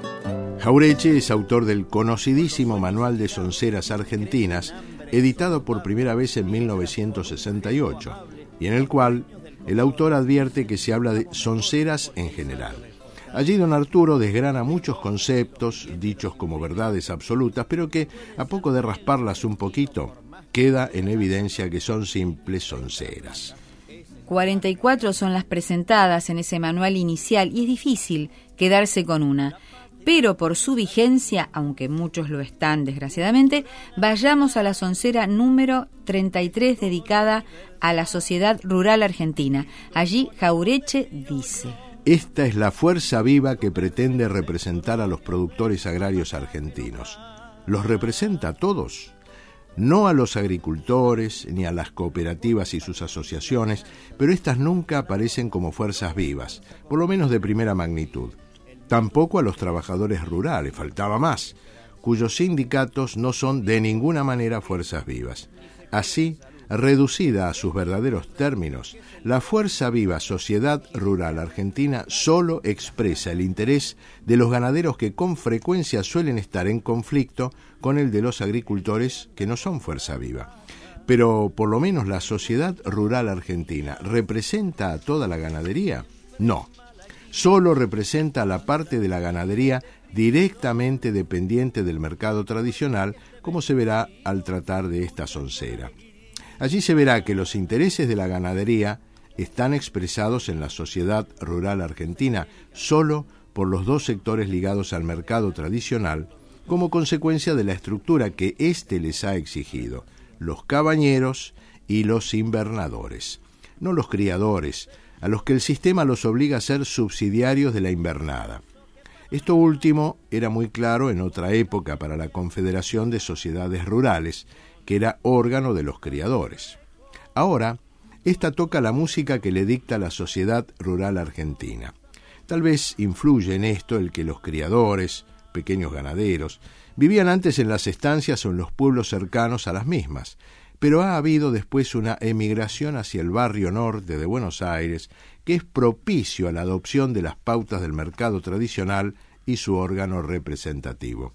Jauretche es autor del conocidísimo Manual de Sonceras Argentinas, editado por primera vez en mil novecientos sesenta y ocho, y en el cual el autor advierte que se habla de sonceras en general. Allí don Arturo desgrana muchos conceptos, dichos como verdades absolutas, pero que, a poco de rasparlas un poquito, queda en evidencia que son simples sonceras. cuarenta y cuatro son las presentadas en ese manual inicial y es difícil quedarse con una. Pero por su vigencia, aunque muchos lo están desgraciadamente, vayamos a la soncera número treinta y tres dedicada a la sociedad rural argentina. Allí Jauretche dice: esta es la fuerza viva que pretende representar a los productores agrarios argentinos. ¿Los representa a todos? No a los agricultores ni a las cooperativas y sus asociaciones, pero estas nunca aparecen como fuerzas vivas, por lo menos de primera magnitud. Tampoco a los trabajadores rurales, faltaba más, cuyos sindicatos no son de ninguna manera fuerzas vivas. Así, reducida a sus verdaderos términos, la fuerza viva sociedad rural argentina solo expresa el interés de los ganaderos que con frecuencia suelen estar en conflicto con el de los agricultores que no son fuerza viva. Pero por lo menos la sociedad rural argentina, ¿representa a toda la ganadería? No. Solo representa a la parte de la ganadería directamente dependiente del mercado tradicional, como se verá al tratar de esta soncera. Allí se verá que los intereses de la ganadería están expresados en la sociedad rural argentina solo por los dos sectores ligados al mercado tradicional, como consecuencia de la estructura que éste les ha exigido, los cabañeros y los invernadores, no los criadores, a los que el sistema los obliga a ser subsidiarios de la invernada. Esto último era muy claro en otra época para la Confederación de Sociedades Rurales, que era órgano de los criadores. Ahora, esta toca la música que le dicta la sociedad rural argentina. Tal vez influye en esto el que los criadores, pequeños ganaderos, vivían antes en las estancias o en los pueblos cercanos a las mismas, pero ha habido después una emigración hacia el barrio norte de Buenos Aires que es propicio a la adopción de las pautas del mercado tradicional y su órgano representativo.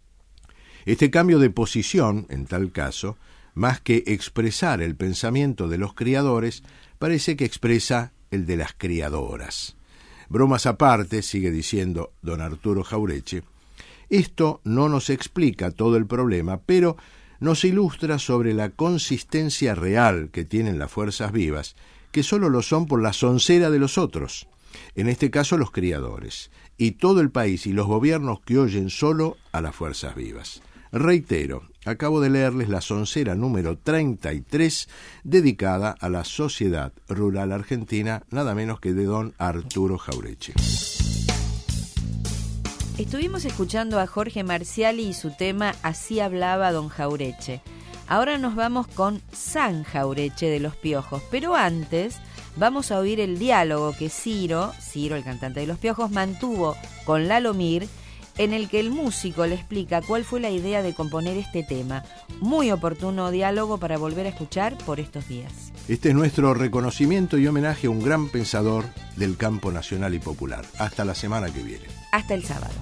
Este cambio de posición, en tal caso, más que expresar el pensamiento de los criadores, parece que expresa el de las criadoras. Bromas aparte, sigue diciendo don Arturo Jauretche, esto no nos explica todo el problema, pero nos ilustra sobre la consistencia real que tienen las fuerzas vivas, que solo lo son por la soncera de los otros, en este caso los criadores, y todo el país y los gobiernos que oyen solo a las fuerzas vivas. Reitero, acabo de leerles la soncera número treinta y tres, dedicada a la Sociedad Rural Argentina, nada menos que de don Arturo Jaureche. Estuvimos escuchando a Jorge Marciali y su tema Así hablaba don Jaureche. Ahora nos vamos con San Jaureche de Los Piojos, pero antes vamos a oír el diálogo que Ciro, Ciro el cantante de Los Piojos, mantuvo con Lalo Mir, en el que el músico le explica cuál fue la idea de componer este tema. Muy oportuno diálogo para volver a escuchar por estos días. Este es nuestro reconocimiento y homenaje a un gran pensador del campo nacional y popular. Hasta la semana que viene. Hasta el sábado.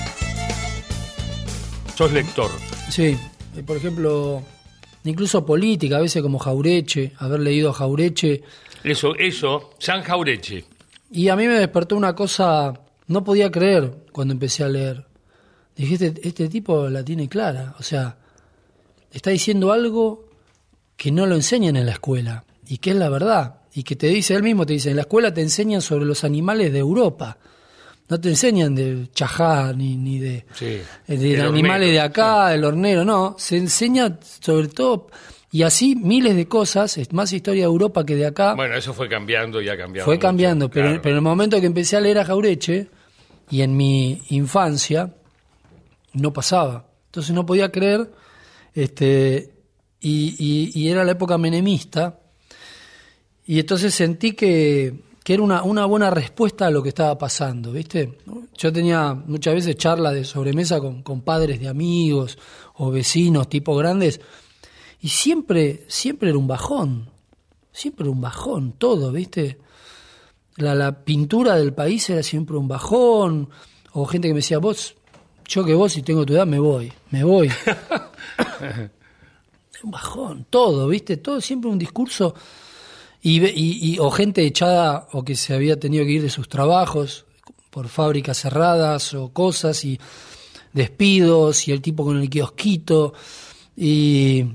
Sos lector. Sí, por ejemplo, incluso política, a veces como Jaureche, haber leído a Jaureche. Eso, eso, San Jaureche. Y a mí me despertó una cosa, no podía creer cuando empecé a leer. Dije, este, este tipo la tiene clara, o sea, está diciendo algo que no lo enseñan en la escuela, y que es la verdad, y que te dice, él mismo te dice, en la escuela te enseñan sobre los animales de Europa, no te enseñan de chajá, ni, ni de, sí, de animales de acá, sí. El hornero, no, se enseña sobre todo, y así miles de cosas, es más historia de Europa que de acá. Bueno, eso fue cambiando y ha cambiado Fue mucho, cambiando, pero, claro. pero en el momento que empecé a leer a Jaureche, y en mi infancia, no pasaba. Entonces no podía creer, este, y, y, y era la época menemista, y entonces sentí que, que era una, una buena respuesta a lo que estaba pasando, ¿viste? Yo tenía muchas veces charlas de sobremesa con, con padres de amigos o vecinos, tipos grandes, y siempre, siempre era un bajón, siempre era un bajón, todo, ¿viste? La, la pintura del país era siempre un bajón, o gente que me decía, vos, yo que vos, si tengo tu edad, me voy, me voy. Un bajón, todo, ¿viste? Todo siempre un discurso, y, y, y o gente echada, o que se había tenido que ir de sus trabajos, por fábricas cerradas, o cosas, y despidos, y el tipo con el kiosquito, y...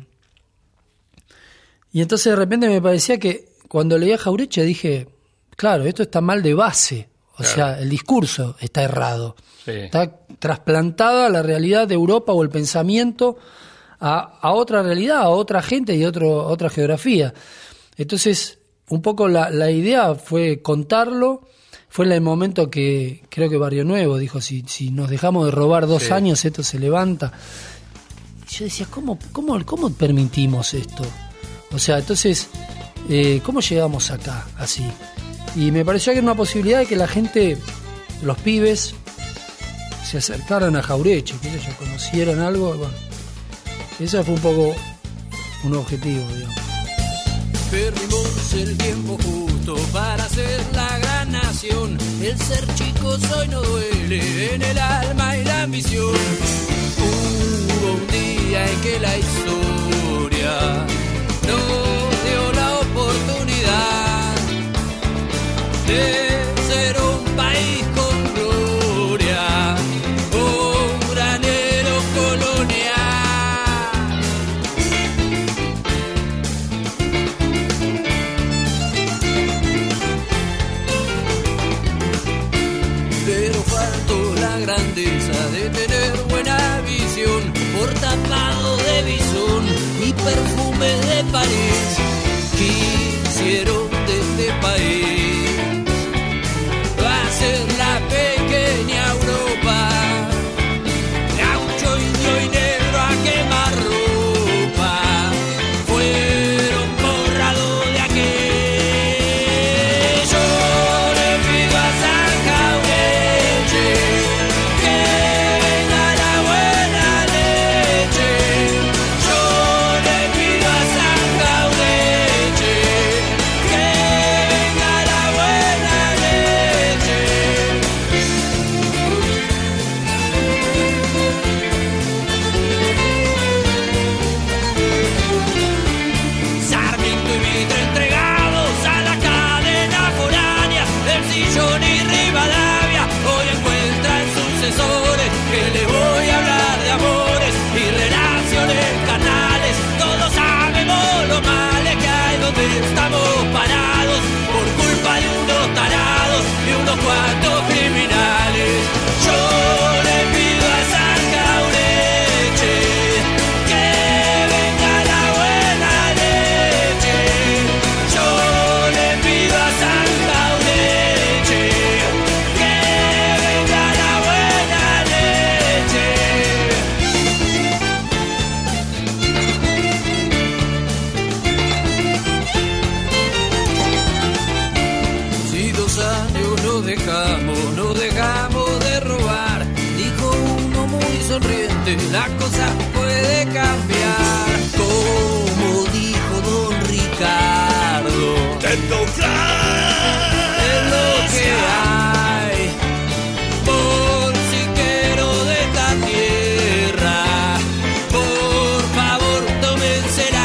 Y entonces de repente me parecía que, cuando leía Jaureche, dije... Claro, esto está mal de base, o claro. sea, el discurso está errado. Sí. Está trasplantada la realidad de Europa o el pensamiento a, a otra realidad, a otra gente y a otro, otra geografía. Entonces, un poco la, la idea fue contarlo. Fue en el momento que creo que Barrio Nuevo dijo, si, si nos dejamos de robar dos sí. años, esto se levanta. Y yo decía, ¿cómo, cómo, cómo permitimos esto? O sea, entonces, eh, ¿cómo llegamos acá así? Y me pareció que era una posibilidad de que la gente, los pibes, se acercaran a Jaureche, que ellos conocieran algo. Bueno, eso fue un poco un objetivo, digamos. Perdimos el tiempo justo para ser la gran nación. El ser chicos hoy no duele en el alma y la ambición. Hubo un día en que la historia nos dio la oportunidad de ser un país con gloria, un granero colonial. Pero faltó la grandeza de tener buena visión, por tapado de bisón y perfume de París. Quisieron de este país ser la pequeña Europa, gaucho, indio y negro a quemar ropa, fueron borrados de aquello. Le pido a San Jaureche que venga la buena leche. Yo le pido a San Jaureche instante la cosa puede cambiar. Como dijo don Ricardo, es lo que hay. Por siquero de esta tierra, por favor tómensela.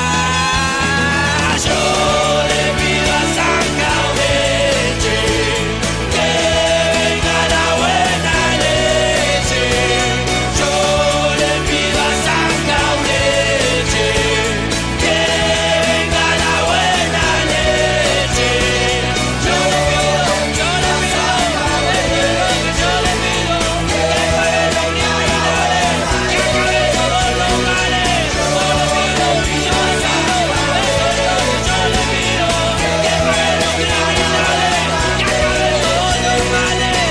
Yo le pido a San Jaureche que venga la buena leche. Yo le pido a San Jaureche que venga la buena leche. Yo le pido, yo le pido, yo le pido que pague los criminales, que pague todos los males. Yo le pido, yo le pido, yo le pido que pague los criminales, que pague todos los males.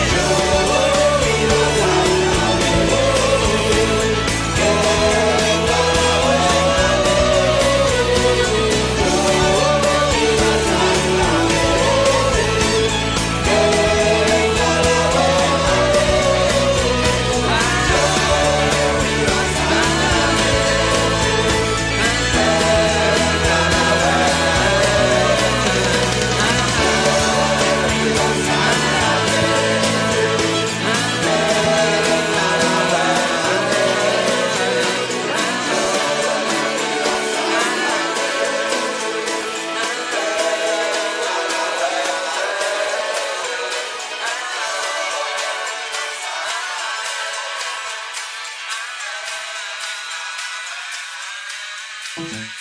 Thank you.